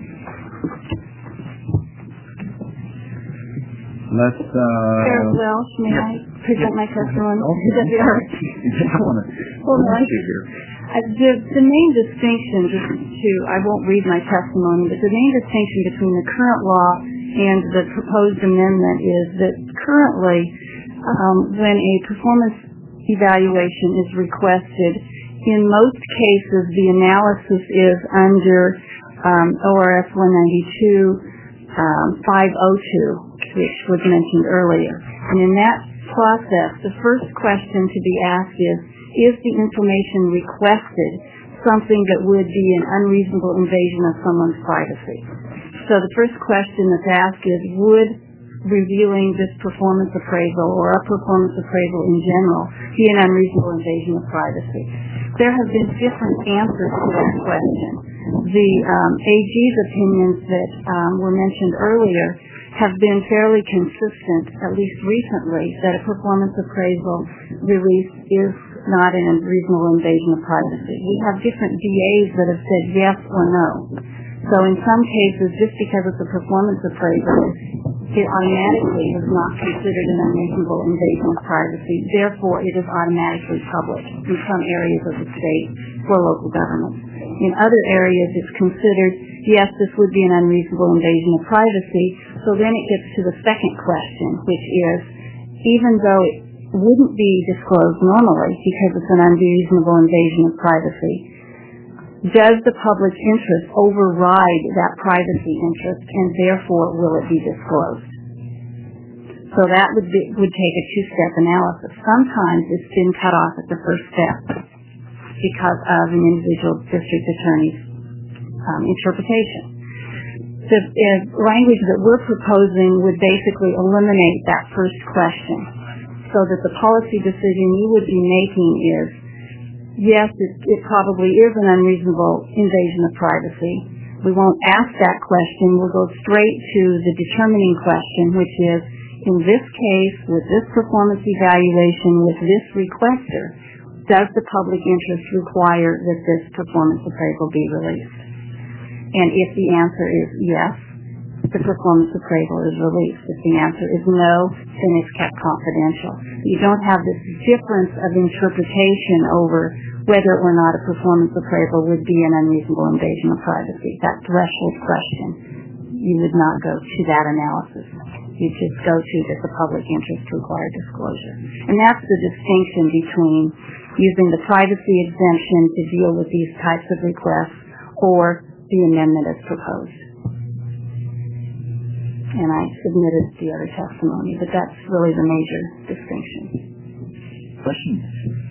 Let's. Uh, Chair Welch, may I present my testimony? Okay. Is that the art? I want to. Hold on. Uh, the, the main distinction, just to, I won't read my testimony, but the main distinction between the current law and the proposed amendment is that currently, um, when a performance evaluation is requested, in most cases the analysis is under um, O R S one ninety-two five oh two, which was mentioned earlier. And in that process, the first question to be asked is, is the information requested something that would be an unreasonable invasion of someone's privacy? So the first question that's asked is, would reviewing this performance appraisal or a performance appraisal in general be an unreasonable invasion of privacy? There have been different answers to that question. The um, A G's opinions that um, were mentioned earlier have been fairly consistent, at least recently, that a performance appraisal release is not an unreasonable invasion of privacy. We have different D As that have said yes or no. So in some cases, just because it's a performance appraisal, it automatically is not considered an unreasonable invasion of privacy. Therefore, it is automatically published in some areas of the state or local government. In other areas, it's considered, yes, this would be an unreasonable invasion of privacy. So then it gets to the second question, which is, even though it wouldn't be disclosed normally because it's an unreasonable invasion of privacy, does the public interest override that privacy interest, and therefore will it be disclosed? So that would be, would take a two-step analysis. Sometimes it's been cut off at the first step because of an individual district attorney's um, interpretation. The uh, language that we're proposing would basically eliminate that first question, so that the policy decision you would be making is, yes, it, it probably is an unreasonable invasion of privacy. We won't ask that question. We'll go straight to the determining question, which is, in this case, with this performance evaluation, with this requester, does the public interest require that this performance appraisal be released? And if the answer is yes, the performance appraisal is released. If the answer is no, then it's kept confidential. You don't have this difference of interpretation over whether or not a performance appraisal would be an unreasonable invasion of privacy. That threshold question, you would not go to that analysis. You just go to does the public interest require disclosure. And that's the distinction between using the privacy exemption to deal with these types of requests or the amendment as proposed. And I submitted the other testimony, but that's really the major distinction. Questions?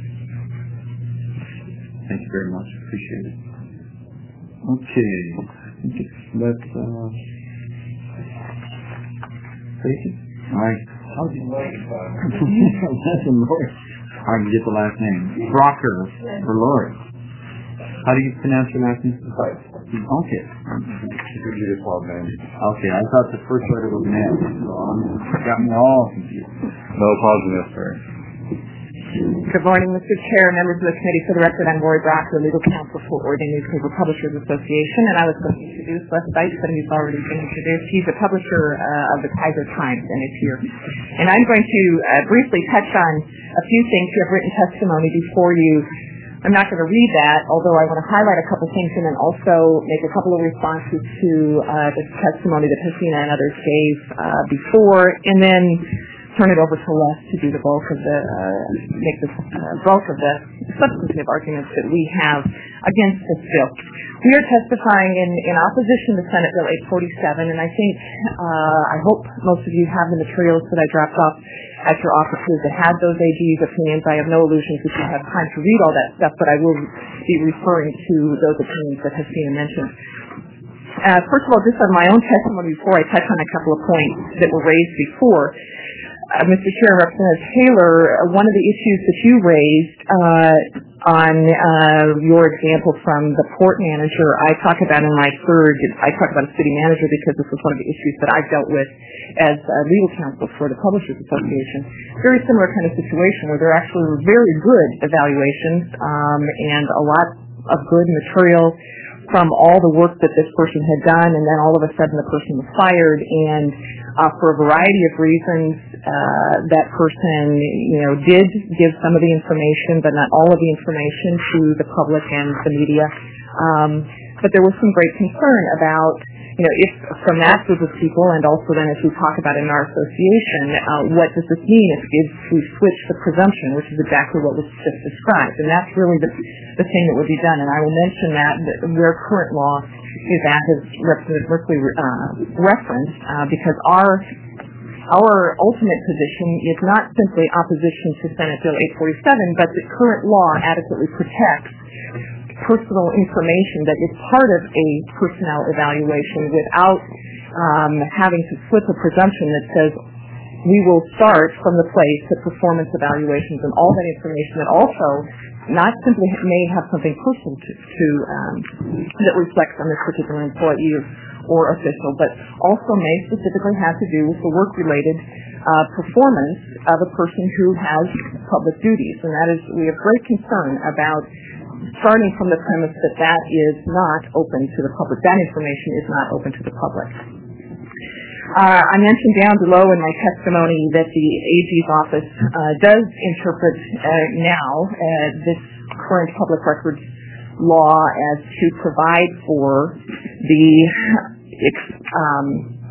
Thank you very much. Appreciate it. Okay. Let's, uh, Tracy? All right. How do you like I can get the last name. Brocker for Lori. How do you pronounce your last name? Okay. Okay, I thought the first letter was Ned, so it got me all confused. No pause necessary. Good morning, Mister Chair, members of the committee. For the record, I'm Lori Brocker, legal counsel for Oregon Newspaper Publishers Association, and I was going to introduce Les Dykes, but he's already been introduced. He's a publisher uh, of the Kaiser Times and is here. And I'm going to uh, briefly touch on a few things. You have written testimony before you. I'm not going to read that, although I want to highlight a couple things and then also make a couple of responses to uh, the testimony that Hasina and others gave uh, before. And then turn it over to Les to do the bulk of the, uh, make the uh, bulk of the substantive arguments that we have against this bill. We are testifying in, in opposition to Senate Bill eight forty-seven, and I think, uh, I hope most of you have the materials that I dropped off at your offices that had those A G's opinions. I have no illusions that you have time to read all that stuff, but I will be referring to those opinions that Hasina mentioned. Uh, first of all, just on my own testimony before I touch on a couple of points that were raised before, uh, Mister Chair, Representative Taylor, uh, one of the issues that you raised uh, on uh, your example from the port manager, I talk about in my third, I talk about a city manager because this was one of the issues that I've dealt with as uh, legal counsel for the Publishers Association. Very similar kind of situation where there actually were very good evaluations um, and a lot of good material from all the work that this person had done, and then all of a sudden the person was fired, and uh, for a variety of reasons, uh, that person, you know, did give some of the information, but not all of the information to the public and the media. Um, but there was some great concern about, you know, if from that group of people, and also then as we talk about in our association, uh, what does this mean if, if we switch the presumption, which is exactly what was just described. And that's really the, the thing that would be done. And I will mention that, that where current law is at, as Representative Merkley uh, referenced, uh, because our our ultimate position is not simply opposition to Senate Bill eight forty-seven, but that current law adequately protects personal information that is part of a personnel evaluation without um, having to flip a presumption that says we will start from the place that performance evaluations and all that information that also not simply may have something personal to, to um, that reflects on this particular employee or, or official, but also may specifically have to do with the work-related uh, performance of a person who has public duties. And that is, we have great concern about starting from the premise that that is not open to the public. That information is not open to the public. Uh, I mentioned down below in my testimony that the A G's office uh, does interpret uh, now uh, this current public records law as to provide for the um,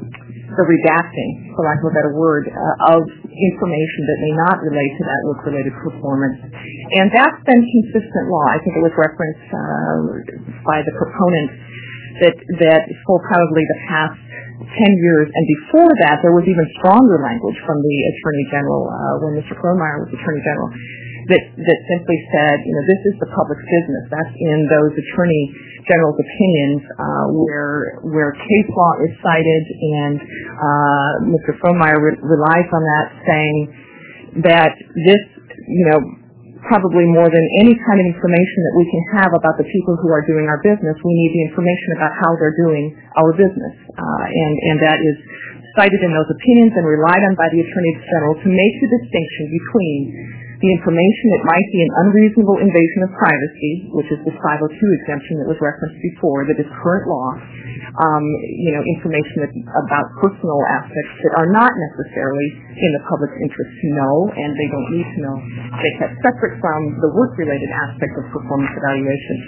the redacting, for lack of a better word, uh, of information that may not relate to that work-related performance. And that's been consistent law. I think it was referenced uh, by the proponent that, that for probably the past ten years, and before that there was even stronger language from the Attorney General uh, when Mister Kronemeyer was Attorney General that, that simply said, you know, this is the public's business. That's in those Attorney General's opinions uh, where where case law is cited, and uh, Mister Kronemeyer re- relies on that, saying that this, you know, probably more than any kind of information that we can have about the people who are doing our business, we need the information about how they're doing our business. Uh, and, and that is cited in those opinions and relied on by the Attorney General to make the distinction between the information that might be an unreasonable invasion of privacy, which is the five oh two exemption that was referenced before, that is current law, um, you know, information that, about personal aspects that are not necessarily in the public's interest to know, and they don't need to know. They kept separate from the work-related aspect of performance evaluation.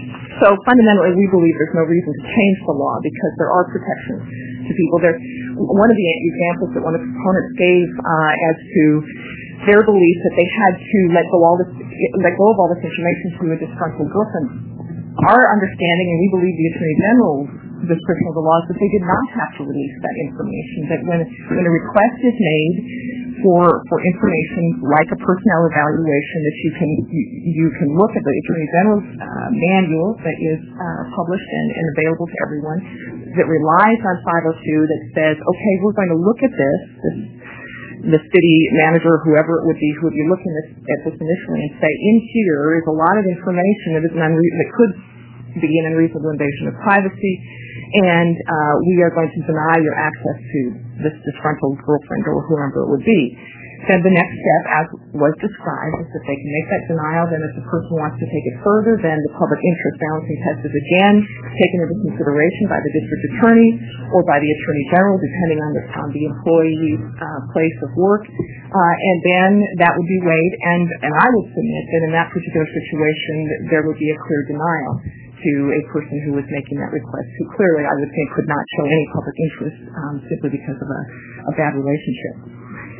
So fundamentally, we believe there's no reason to change the law because there are protections to people. There, one of the examples that one of the proponents gave uh, as to their belief that they had to let go all this, let go of all this information to a disgruntled girlfriend. Our understanding, and we believe the Attorney General's description of the law, is that they did not have to release that information. That when when a request is made for for information like a personnel evaluation, that you can you, you can look at the Attorney General's uh, manual that is uh, published and, and available to everyone, that relies on five oh two, that says, okay, we're going to look at this. this the city manager, whoever it would be, who would be looking at, at this initially and say, in here is a lot of information that is an unre- that could be an unreasonable invasion of privacy, and uh, we are going to deny your access to this disgruntled girlfriend or whoever it would be. Then the next step, as was described, is that they can make that denial. Then if the person wants to take it further, then the public interest balancing test is again taken into consideration by the district attorney or by the Attorney General, depending on the, on the employee's uh, place of work. Uh, and then that would be weighed, and, and I would submit that in that particular situation, there would be a clear denial to a person who was making that request, who clearly, I would think, could not show any public interest um, simply because of a, a bad relationship.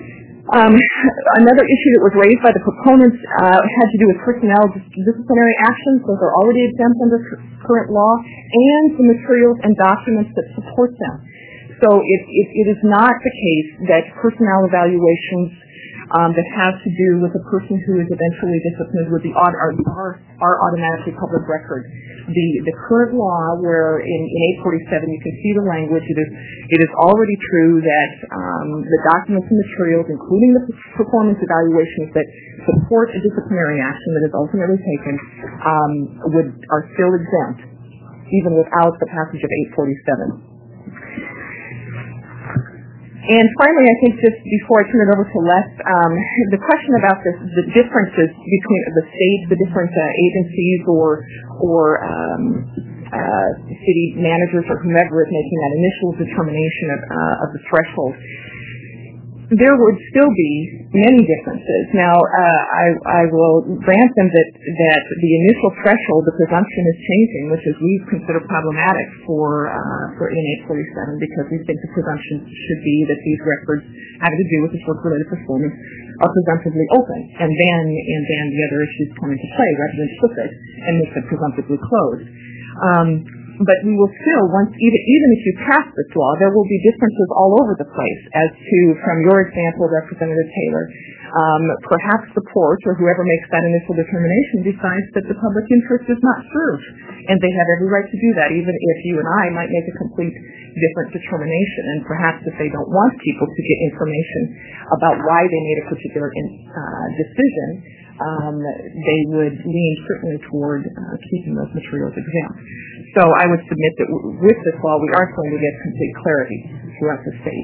Um, another issue that was raised by the proponents uh, had to do with personnel disciplinary actions. Those are already exempt under current law, and the materials and documents that support them. So it, it, it is not the case that personnel evaluations um, that have to do with a person who is eventually disciplined would be are, are, are automatically public record. The, the current law, where in, in eight forty-seven you can see the language, it is, it is already true that um, the documents and materials, including the performance evaluations that support a disciplinary action that is ultimately taken, um, would are still exempt, even without the passage of eight forty-seven. And finally, I think just before I turn it over to Les, um, the question about the, the differences between the state, the different uh, agencies or or um, uh, city managers or whomever is making that initial determination of, uh, of the threshold, there would still be many differences. Now, uh, I, I will grant them that, that the initial threshold, the presumption, is changing, which is we consider problematic for uh, for in eight forty-seven, because we think the presumption should be that these records having to do with this work-related performance are presumptively open, and then and then the other issues come into play rather than flip it and make them presumptively closed. Um, But we will still, once even even if you pass this law, there will be differences all over the place as to, from your example, Representative Taylor, um, perhaps the port or whoever makes that initial determination decides that the public interest is not served, and they have every right to do that, even if you and I might make a complete different determination. And perhaps if they don't want people to get information about why they made a particular in, uh, decision, Um, they would lean certainly toward uh, keeping those materials exempt. So I would submit that w- with this law, we are going to get complete clarity throughout the state.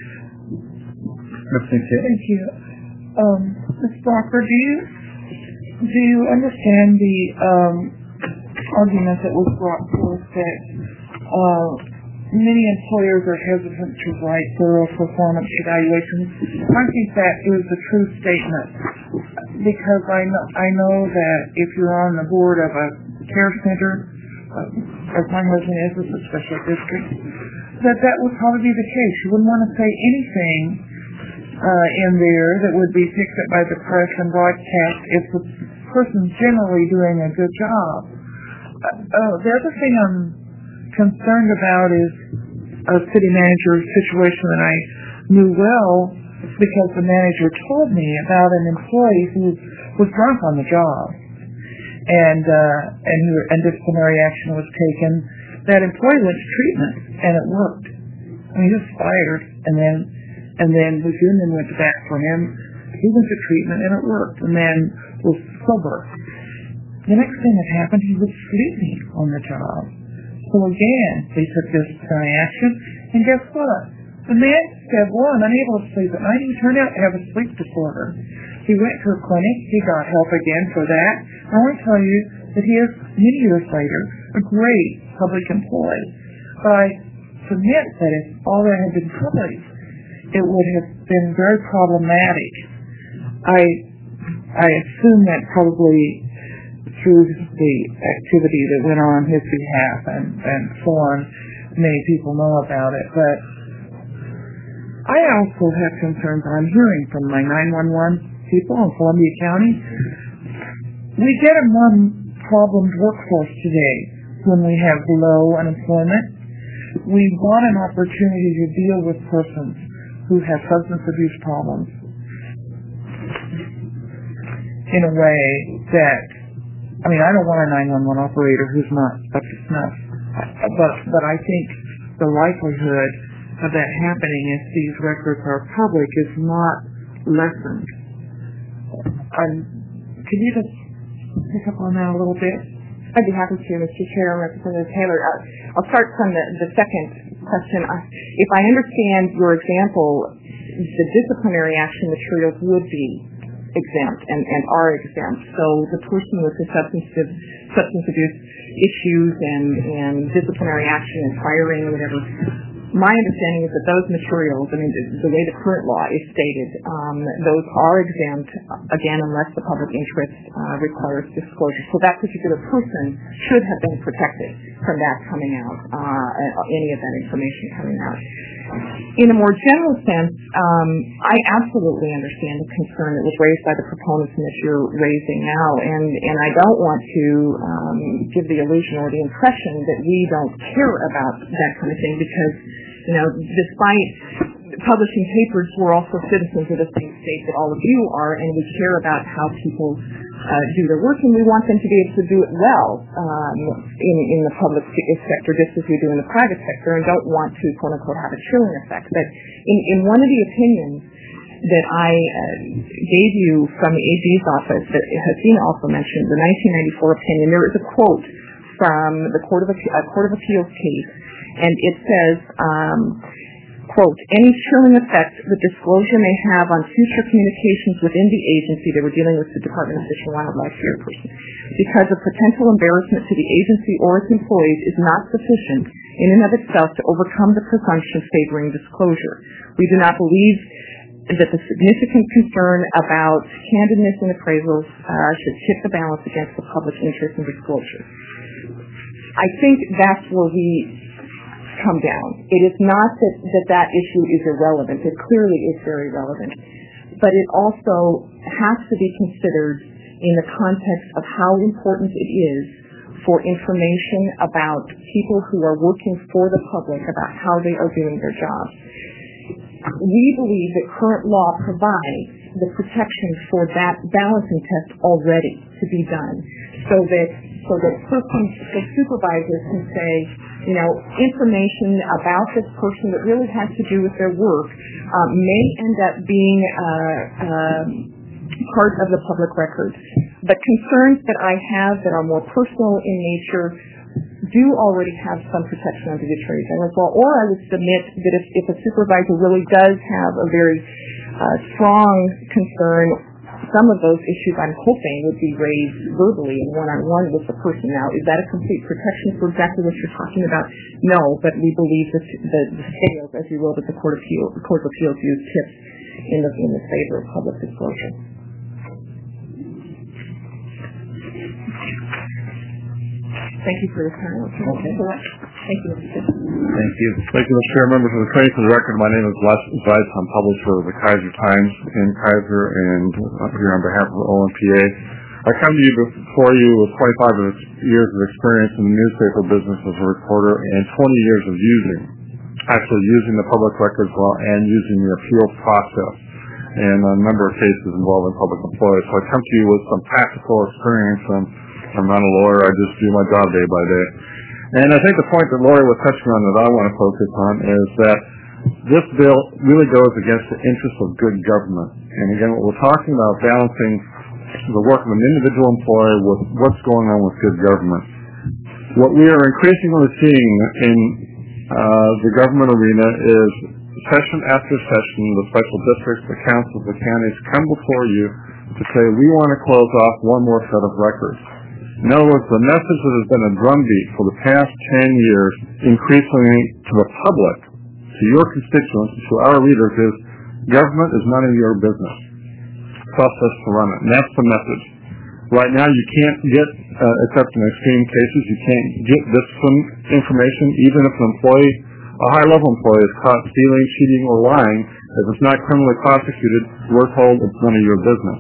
Thank you. Um, Miz Brocker, do you do you understand the um, argument that was brought forth that uh, many employers are hesitant to write thorough performance evaluations? I think that is a true statement, because I know, I know that if you're on the board of a care center, uh, as my husband is, it's a special district, that that would probably be the case. You wouldn't want to say anything uh, in there that would be picked up by the press and broadcast if the person's generally doing a good job. Uh, uh, the other thing I'm concerned about is a city manager situation that I knew well, because the manager told me about an employee who was drunk on the job, and uh, and, who, and disciplinary action was taken. That employee went to treatment, and it worked. I mean, he was fired, and then and then the union went to bat for him. He went to treatment, and it worked, and then was sober. The next thing that happened, he was sleeping on the job. So again, they took disciplinary action, and guess what? The man said, well, I'm unable to sleep at night. He turned out to have a sleep disorder. He went to a clinic. He got help again for that. I want to tell you that he is, many years later, a great public employee. But I submit that if all that had been public, it would have been very problematic. I I assume that probably through the activity that went on his behalf and, and so on, many people know about it. But I also have concerns I'm hearing from my nine one one people in Columbia County. We get a non-problemed workforce today when we have low unemployment. We want an opportunity to deal with persons who have substance abuse problems in a way that, I mean, I don't want a nine one one operator who's not up to snuff, but, but I think the likelihood of that happening if these records are public is not lessened. Um, can you just pick up on that a little bit? I'd be happy to, Mister Chair and Representative Taylor. Uh, I'll start from the, the second question. Uh, if I understand your example, the disciplinary action materials would be exempt and, and are exempt. So the person with the substance, substance abuse issues and, and disciplinary action and firing or whatever my understanding is that those materials, I mean, the, the way the current law is stated, um, those are exempt, again, unless the public interest uh, requires disclosure. So that particular person should have been protected from that coming out, uh, any of that information coming out. In a more general sense, um, I absolutely understand the concern that was raised by the proponents and that you're raising now, and, and I don't want to um, give the illusion or the impression that we don't care about that kind of thing, because, you know, despite publishing papers, we're also citizens of the same state that all of you are, and we care about how people uh, do their work, and we want them to be able to do it well um, in, in the public sector, just as we do in the private sector, and don't want to, quote-unquote, have a chilling effect. But in, in one of the opinions that I uh, gave you from the A G's office, that Hasina also mentioned, the nineteen ninety-four opinion, there is a quote from the Court of, uh, Court of Appeals case, and it says, um, quote, any chilling effect the disclosure may have on future communications within the agency, they were dealing with the Department of Fish and Wildlife here, person, because of potential embarrassment to the agency or its employees is not sufficient in and of itself to overcome the presumption favoring disclosure. We do not believe that the significant concern about candidness in appraisals uh, should tip the balance against the public interest in disclosure. I think that's where we come down. It is not that, that that issue is irrelevant. It clearly is very relevant. But it also has to be considered in the context of how important it is for information about people who are working for the public about how they are doing their jobs. We believe that current law provides the protection for that balancing test already to be done, so that so that persons, the supervisors can say, you know, information about this person that really has to do with their work uh, may end up being uh, uh, part of the public record. But concerns that I have that are more personal in nature do already have some protection under the Attorney General's law, or I would submit that if, if a supervisor really does have a very uh, strong concern, some of those issues I'm hoping would be raised verbally and one-on-one with the person. Now, is that a complete protection for exactly what you're talking about? No, but we believe that the, the scales, as you will, that the Court of Appeals, the Court of Appeals use tips in the, in the favor of public disclosure. Thank you for your time. Okay. Thank you, Mister Chair. Thank you. Thank you, Mister Chair. Members of the committee, for the record, my name is Les Zeiss. I'm publisher of the Kaiser Times in Kaiser, and I'm here on behalf of the O M P A. I come to you before you with twenty-five years of experience in the newspaper business as a reporter and twenty years of using, actually using the public records law and using the appeal process in a number of cases involving public employees. So I come to you with some practical experience, and I'm not a lawyer. I just do my job day by day. And I think the point that Lori was touching on that I want to focus on is that this bill really goes against the interests of good government. And again, what we're talking about, balancing the work of an individual employee with what's going on with good government. What we are increasingly seeing in uh, the government arena is session after session, the special districts, the councils, the counties come before you to say, we want to close off one more set of records. In other words, the message that has been a drumbeat for the past ten years, increasingly to the public, to your constituents, to our readers, is government is none of your business. Trust us to run it. And that's the message. Right now, you can't get, uh, except in extreme cases, you can't get this information, even if an employee, a high-level employee, is caught stealing, cheating, or lying. If it's not criminally prosecuted, we're told it's none of your business.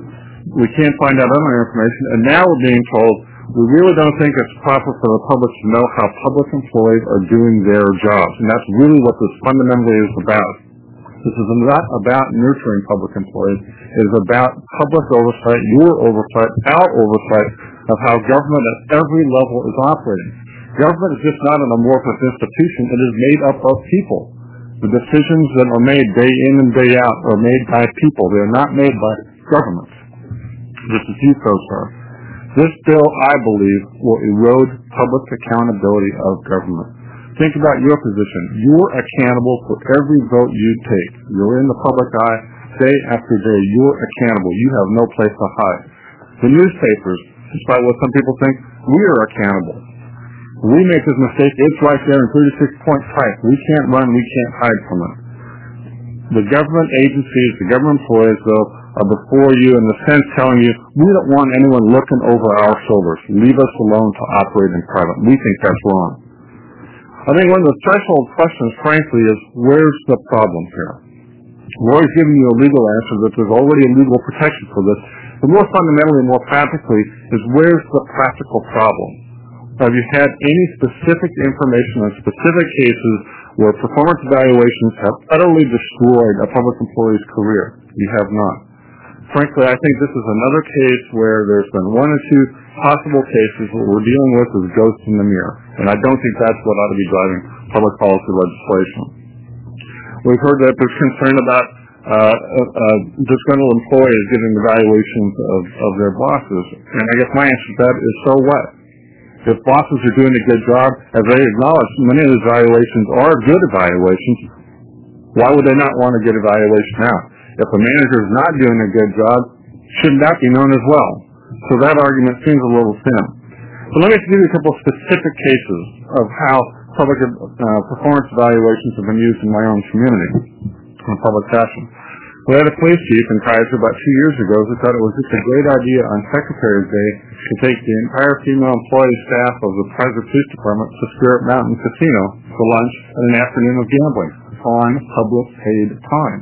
We can't find out other information, and now we're being told we really don't think it's proper for the public to know how public employees are doing their jobs, and that's really what this fundamentally is about. This is not about nurturing public employees. It is about public oversight, your oversight, our oversight of how government at every level is operating. Government is just not an amorphous institution. It is made up of people. The decisions that are made day in and day out are made by people. They are not made by government. This is you folks are. This bill, I believe, will erode public accountability of government. Think about your position. You're accountable for every vote you take. You're in the public eye day after day. You're accountable. You have no place to hide. The newspapers, despite what some people think, we are accountable. We make this mistake, it's right there in thirty-six point type. We can't run, we can't hide from it. The government agencies, the government employees, though, are before you in the sense telling you, we don't want anyone looking over our shoulders. Leave us alone to operate in private. We think that's wrong. I think one of the threshold questions, frankly, is where's the problem here? We're always giving you a legal answer that there's already a legal protection for this. But more fundamentally, more practically, is where's the practical problem? Have you had any specific information on specific cases where performance evaluations have utterly destroyed a public employee's career? You have not. Frankly, I think this is another case where there's been one or two possible cases what we're dealing with is ghosts in the mirror. And I don't think that's what ought to be driving public policy legislation. We've heard that there's concern about uh, uh, disgruntled employees giving evaluations of, of their bosses. And I guess my answer to that is, so what? If bosses are doing a good job, as they acknowledge, many of those evaluations are good evaluations, why would they not want to get evaluation out? If a manager is not doing a good job, shouldn't that be known as well? So that argument seems a little thin. So let me give you a couple of specific cases of how public uh, performance evaluations have been used in my own community in a public fashion. We had a police chief in Kaiser about two years ago who thought it was just a great idea on Secretary's Day to take the entire female employee staff of the Kaiser Police Department to Spirit Mountain Casino for lunch and an afternoon of gambling on public paid time.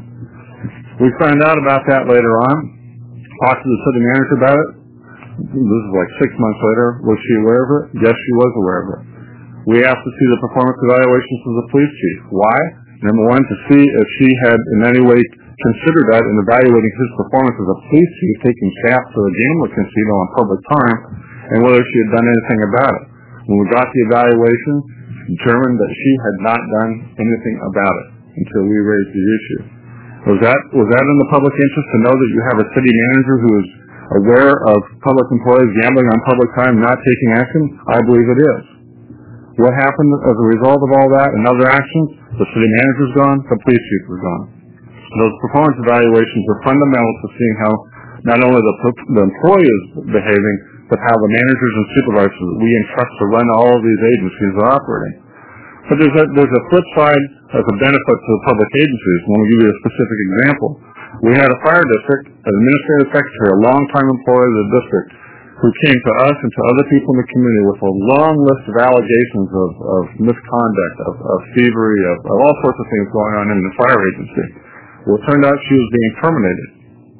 We found out about that later on, talked to the city manager about it. This is like six months later. Was she aware of it? Yes, she was aware of it. We asked to see the performance evaluations of the police chief. Why? Number one, to see if she had in any way considered that in evaluating his performance as a police chief, taking staff to a gambling casino on public time, and whether she had done anything about it. When we got the evaluation, determined that she had not done anything about it until we raised the issue. Was that was that in the public interest to know that you have a city manager who is aware of public employees gambling on public time, not taking action? I believe it is. What happened as a result of all that and other actions? The city manager's gone, the police chief was gone. Those performance evaluations are fundamental to seeing how not only the, the employee is behaving, but how the managers and supervisors that we entrust to run all of these agencies are operating. But there's a, there's a flip side as a benefit to the public agencies. Let me give you a specific example. We had a fire district, an administrative secretary, a long-time employee of the district, who came to us and to other people in the community with a long list of allegations of, of misconduct, of, of thievery, of, of all sorts of things going on in the fire agency. Well, it turned out she was being terminated.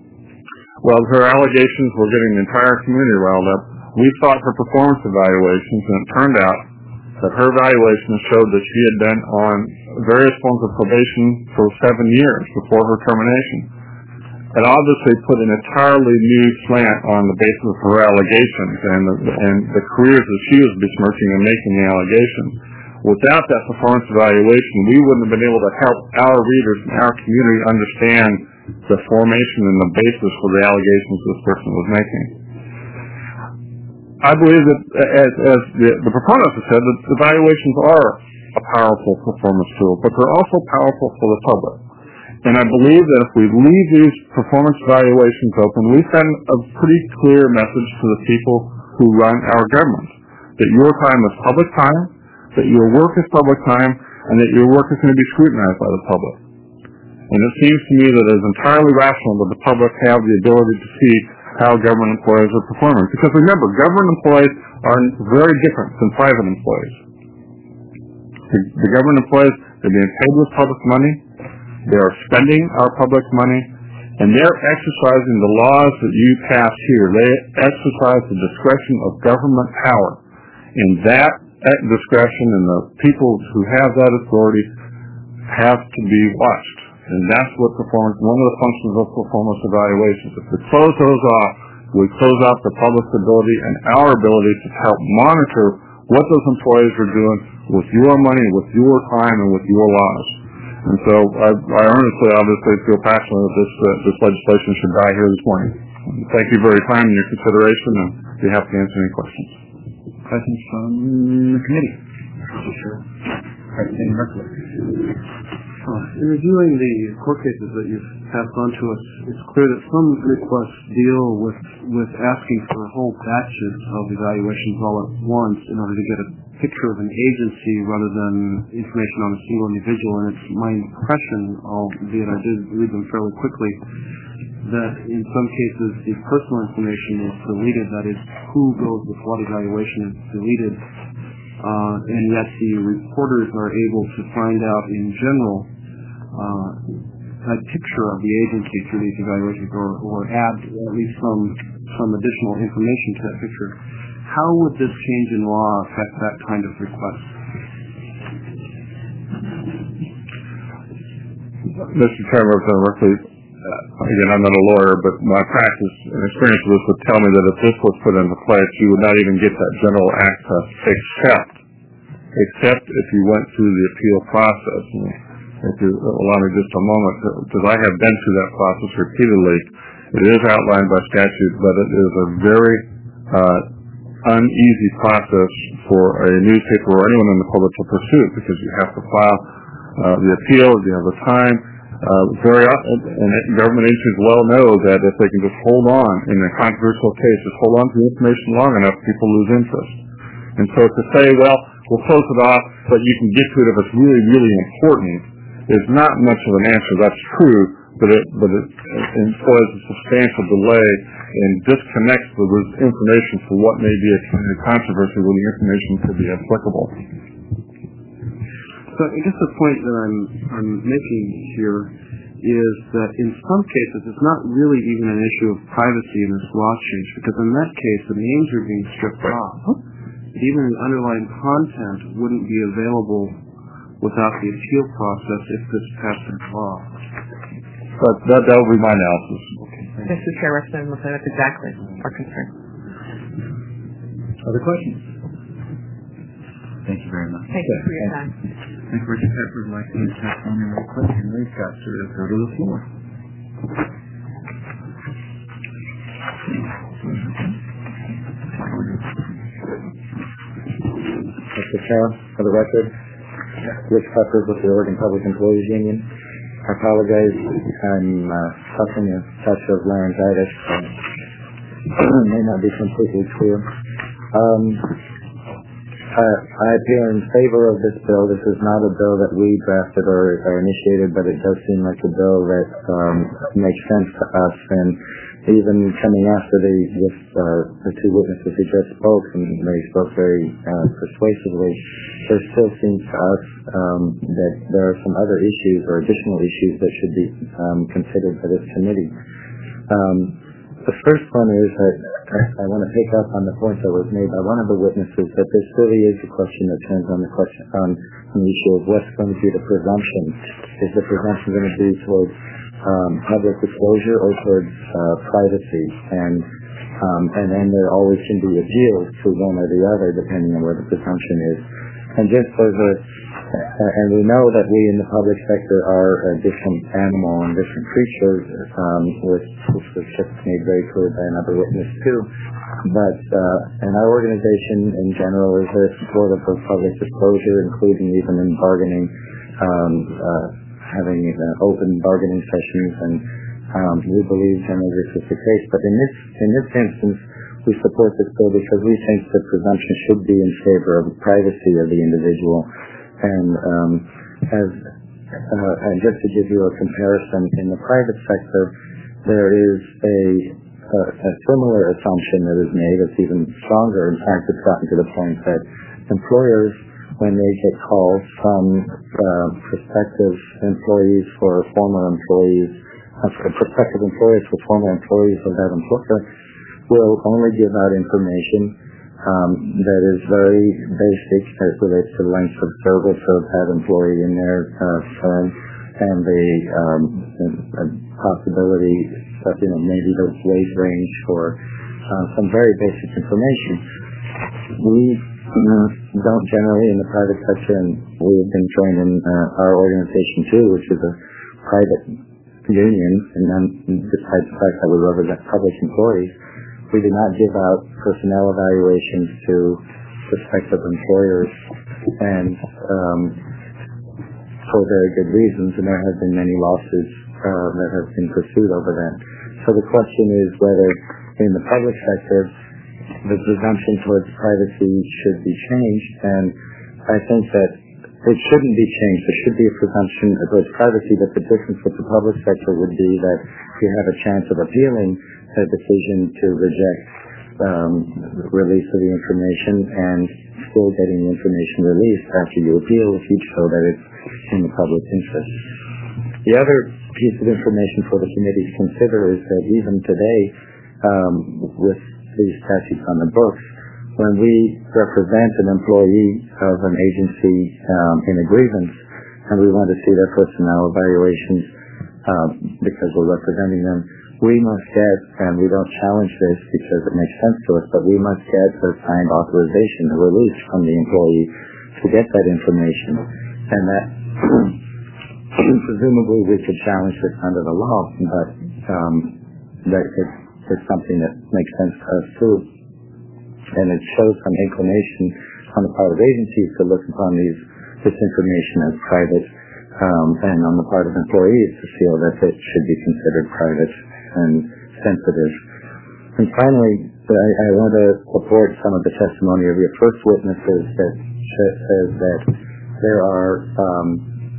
Well, her allegations were getting the entire community riled up. We sought her performance evaluations, and it turned out that her evaluations showed that she had been on various forms of probation for seven years before her termination. It obviously put an entirely new slant on the basis of her allegations and the, and the careers that she was besmirching and making the allegations. Without that performance evaluation, we wouldn't have been able to help our readers and our community understand the formation and the basis for the allegations this person was making. I believe that, as, as the, the proponents have said, that evaluations are a powerful performance tool, but they're also powerful for the public. And I believe that if we leave these performance evaluations open, we send a pretty clear message to the people who run our government, that your time is public time, that your work is public time, and that your work is going to be scrutinized by the public. And it seems to me that it is entirely rational that the public have the ability to see how government employees are performing. Because remember, government employees are very different than private employees. The, the government employees, they're being paid with public money, they are spending our public money, and they're exercising the laws that you pass here. They exercise the discretion of government power. And that discretion and the people who have that authority have to be watched. And that's what performance, one of the functions of performance evaluations. If we close those off, we close off the public's ability and our ability to help monitor what those employees are doing with your money, with your time, and with your laws. And so I, I earnestly, obviously, feel passionately that this, uh, this legislation should die here this morning. Thank you for your time and your consideration, and be happy to answer any questions. Questions from the committee? Sure. Representative Merkley. Uh, in reviewing the court cases that you've passed on to us, it's clear that some requests deal with, with asking for whole batches of evaluations all at once in order to get a picture of an agency rather than information on a single individual. And it's my impression, albeit I did read them fairly quickly, that in some cases the personal information is deleted, that is, who goes with what evaluation is deleted, uh, and yet the reporters are able to find out in general uh, a picture of the agency through these evaluations, or, or add at least some, some additional information to that picture. How would this change in law affect that kind of request? Mister Chairman, Representative Murphy, uh, again, I'm not a lawyer, but my practice and experience with this would tell me that if this was put into place, you would not even get that general access, except, except if you went through the appeal process. And if you allow me just a moment, because I have been through that process repeatedly. It is outlined by statute, but it is a very uh, uneasy process for a newspaper or anyone in the public to pursue, because you have to file uh, the appeal, you have the time. Uh, very often, and government agencies well know that if they can just hold on in a controversial case, just hold on to the information long enough, people lose interest. And so to say, well, we'll close it off, but you can get to it if it's really, really important, is not much of an answer. That's true, but it, but it employs a substantial delay and disconnects the information for what may be a controversy when the information could be applicable. So I guess the point that I'm, I'm making here is that in some cases it's not really even an issue of privacy in this law change, because in that case the names are being stripped off. Even the underlying content wouldn't be available without the appeal process if this passed into law. But that, that would be my analysis. Okay. Mister Chair, Representative Murphy, that's exactly our concern. Other questions? Thank you very much. Thank you for your time. I think Richard Pepper would like to touch on your question. We've got to go to the floor. Mister Chair, for the record, Rich Pepper with the Oregon Public Employees Union. I apologize. I'm uh, suffering a touch of laryngitis, so it may not be completely clear. Um, Uh, I appear in favor of this bill. This is not a bill that we drafted or, or initiated, but it does seem like a bill that um, makes sense to us. And even coming after the, this, uh, the two witnesses who just spoke, and they spoke very uh, persuasively, there still seems to us um, that there are some other issues or additional issues that should be um, considered by this committee. Um, The first one is that I want to pick up on the point that was made by one of the witnesses, that this really is a question that turns on the question on the issue of what's going to be the presumption. Is the presumption going to be towards um, public disclosure or towards uh, privacy? And um, and then there always can be appeals to one or the other depending on where the presumption is. And just as a Uh, and we know that we in the public sector are a different animal and different creatures, um, which, which was just made very clear by another witness too. But uh, and our organization in general is very supportive of public disclosure, including even in bargaining, um, uh, having uh, open bargaining sessions, and um, we believe generally this is the case. But in this in this instance, we support this bill because we think the presumption should be in favor of the privacy of the individual. And um, as uh, and just to give you a comparison, in the private sector, there is a, a, a similar assumption that is made. It's even stronger. In fact, it's gotten to the point that employers, when they get calls from uh, prospective employees for former employees, uh, for prospective employers for former employees of that employer, will only give out information Um, that is very basic as it relates to length of service of that employee in their uh, firm, and the um, and possibility that, you know, maybe the wage range for uh, some very basic information. We uh, don't generally in the private sector, and we have been joined in uh, our organization too, which is a private union, and then despite the fact that we represent public employees, we do not give out personnel evaluations to prospective employers, and um, for very good reasons, and there have been many lawsuits uh, that have been pursued over that. So the question is whether in the public sector the presumption towards privacy should be changed, and I think that it shouldn't be changed. There should be a presumption towards privacy, but the difference with the public sector would be that you have a chance of appealing a decision to reject um, the release of the information and still getting the information released after you appeal if you show that it's in the public interest. The other piece of information for the committee to consider is that even today, um, with these statutes on the books, when we represent an employee of an agency um, in a grievance and we want to see their personnel evaluations um, because we're representing them, we must get, and we don't challenge this because it makes sense to us, but we must get a signed authorization, a release from the employee to get that information. And that presumably we could challenge this under the law, but um, that it, it's something that makes sense to us too. And it shows some inclination on the part of agencies to look upon these this information as private, um, and on the part of employees to feel that it should be considered private and sensitive. And finally, I, I want to support some of the testimony of your first witnesses that says that there are um,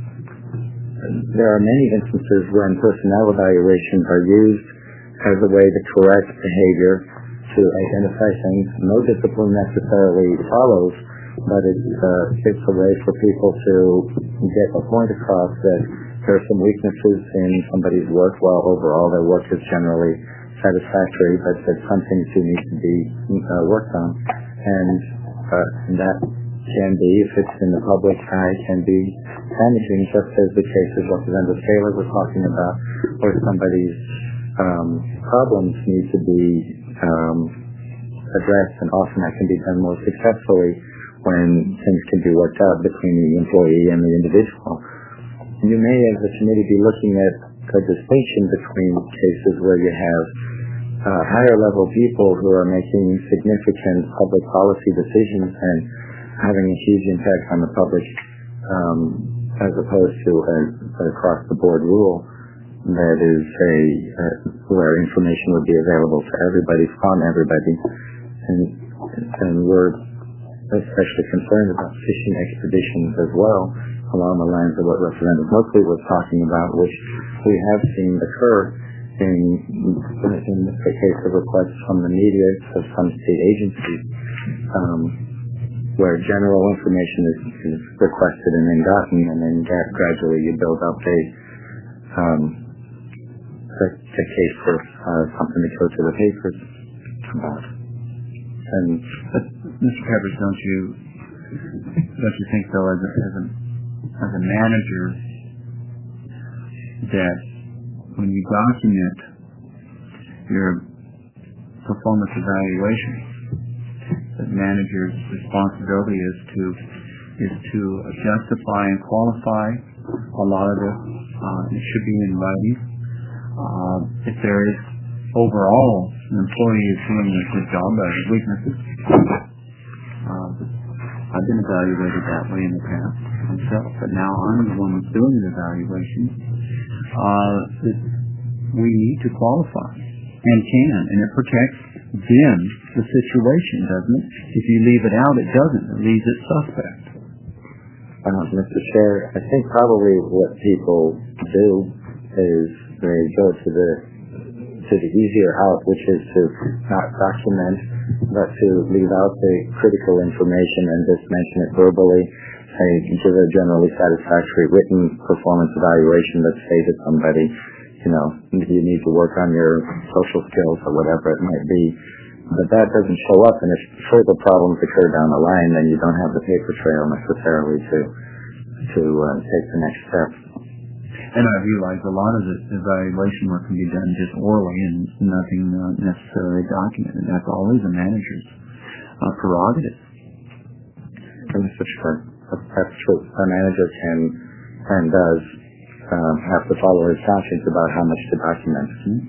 there are many instances when personnel evaluations are used as a way to correct behavior, to identify things. No discipline necessarily follows, but it's, uh, it's a way for people to get a point across that there are some weaknesses in somebody's work, while overall their work is generally satisfactory, but that some things do need to be uh, worked on. And uh, that can be, if it's in the public eye, can be damaging, just as the cases Representative Taylor was talking about, where somebody's um, problems need to be um, addressed, and often that can be done more successfully when things can be worked out between the employee and the individual. You may, as a committee, be looking at a distinction between cases where you have uh, higher-level people who are making significant public policy decisions and having a huge impact on the public, um, as opposed to an across-the-board rule that is a uh, where information would be available to everybody, from everybody, and, and we're especially concerned about fishing expeditions as well, along the lines of what Representative Moakley was talking about, which we have seen occur in, in the case of requests from the media of some state agencies, um, where general information is, is requested and then gotten, and then gradually you build up a um, a, a case for uh, something to go to the papers about. And Mister Peppers, don't you don't you think though, as a, as a as a manager, that when you document your performance evaluation, the manager's responsibility is to is to justify and qualify a lot of it. Uh, it should be in writing. Uh, if there is overall an employee is doing a good job, but weaknesses. Uh, I've been evaluated that way in the past myself, but now I'm the one that's doing the evaluation. Uh, we need to qualify, and can, and it protects then the situation, doesn't it? If you leave it out, it doesn't. It leaves it suspect. Uh, Mister Chair, I think probably what people do is they go to the to the easier out, which is to not document, but to leave out the critical information and just mention it verbally. Say, give a generally satisfactory written performance evaluation that say to somebody, you know, you need to work on your social skills or whatever it might be. But that doesn't show up, and if further problems occur down the line, then you don't have the paper trail necessarily to to uh, take the next step. And I realize a lot of the evaluation work can be done just orally and nothing uh, necessarily documented. That's always a manager's uh, prerogative. And Mister Chair, that's true. A manager can and does um, have to follow his conscience about how much to document. Mm-hmm.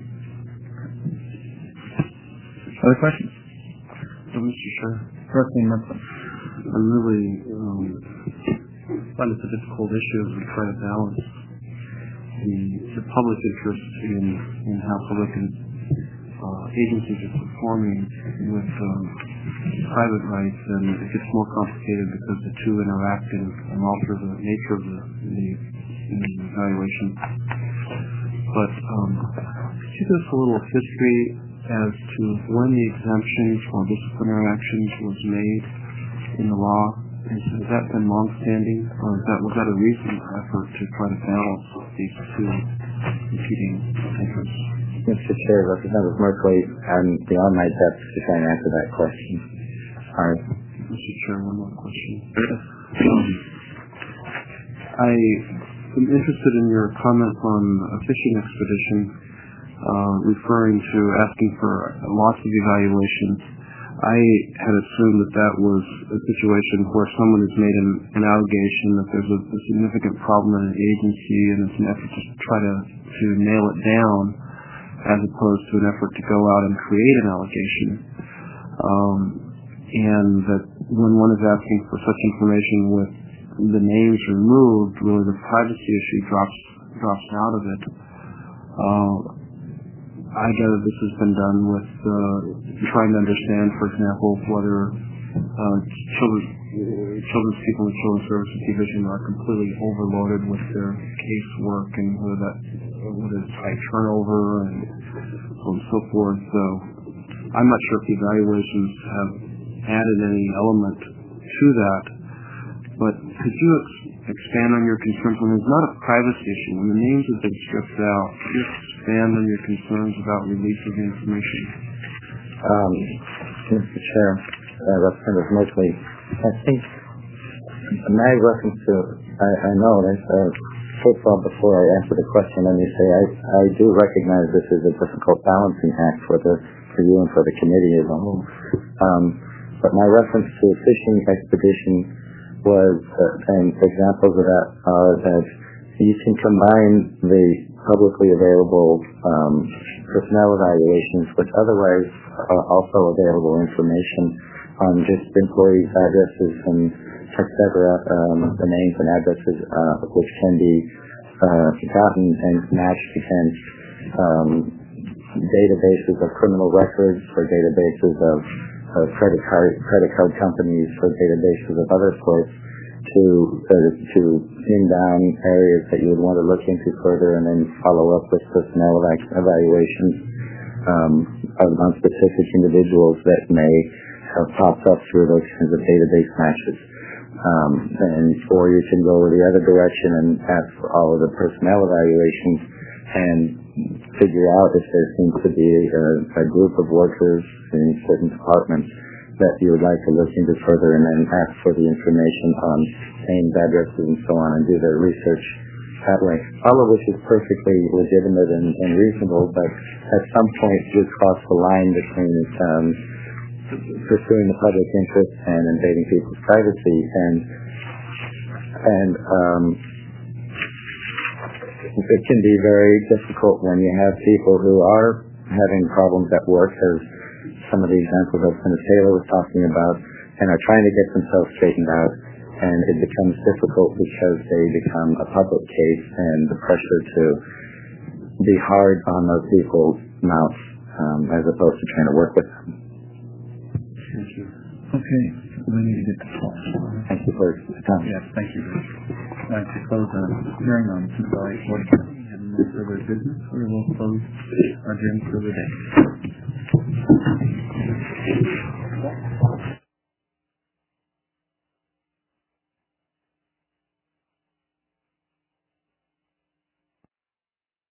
Other questions? So, Mister Chair, Representative Merkley. I really um, find it's a difficult issue as we try to balance the, the public interest in, in how public and, uh, uh, agencies are performing with um, private rights, and it gets more complicated because the two interact and, and alter the nature of the, the, the evaluation. But um, could you give us a little history as to when the exemptions for disciplinary actions was made in the law? Has, has that been long-standing, or is that, was that a recent effort to try to balance these two competing interests? Mister Chair, Representative Merkley, I'm beyond my depth to try and answer that question. Sorry. Mister Chair, one more question. Um, I am interested in your comments on a fishing expedition, uh, referring to asking for lots of evaluations. I had assumed that that was a situation where someone has made an, an allegation that there's a, a significant problem in an agency, and it's an effort to try to, to nail it down, as opposed to an effort to go out and create an allegation. Um, and that when one is asking for such information with the names removed, really the privacy issue drops drops out of it. Uh, I gather this has been done with uh, trying to understand, for example, whether uh, children, uh, children's people in the Children's Services Division are completely overloaded with their casework, and whether that whether it's high turnover and so on and so forth. So I'm not sure if the evaluations have added any element to that. But could you ex- expand on your concerns when there's not a privacy issue, when the names have been stripped out? Could you expand on your concerns about release of the information? Um, Mister Chair, uh, Representative Merkley, I think my reference to, I, I know there's a first of all, before I answer the question, let me say I, I do recognize this is a difficult balancing act for the for you and for the committee as a whole. Um, but my reference to a fishing expedition was, uh, and examples of that are that you can combine the publicly available um, personnel evaluations with otherwise uh, also available information on just employees' addresses and et cetera, um, the names and addresses uh, which can be uh, gotten and matched against um, databases of criminal records or databases of, of credit card credit card companies or databases of other sorts to uh, to pin down areas that you would want to look into further and then follow up with personnel evac- evaluations um, on specific individuals that may have popped up through those kinds of database matches. Um, and or you can go the other direction and ask for all of the personnel evaluations and figure out if there seems to be a, a group of workers in certain departments that you would like to look into further, and then ask for the information on names, addresses, and so on, and do the research that way. All of which is perfectly legitimate and, and reasonable, but at some point you cross the line between um, pursuing the public interest and invading people's privacy, and and um, it can be very difficult when you have people who are having problems at work, as some of the examples that Senator Taylor was talking about, and are trying to get themselves straightened out, and it becomes difficult because they become a public case, and the pressure to be hard on those people's mouths um, as opposed to trying to work with them. Thank you. Okay, we need to get to call. Thank you for your time. Yes, thank you. I'd like to close the hearing on Consolidated Board of County and no further business, or we'll close our hearing for the day.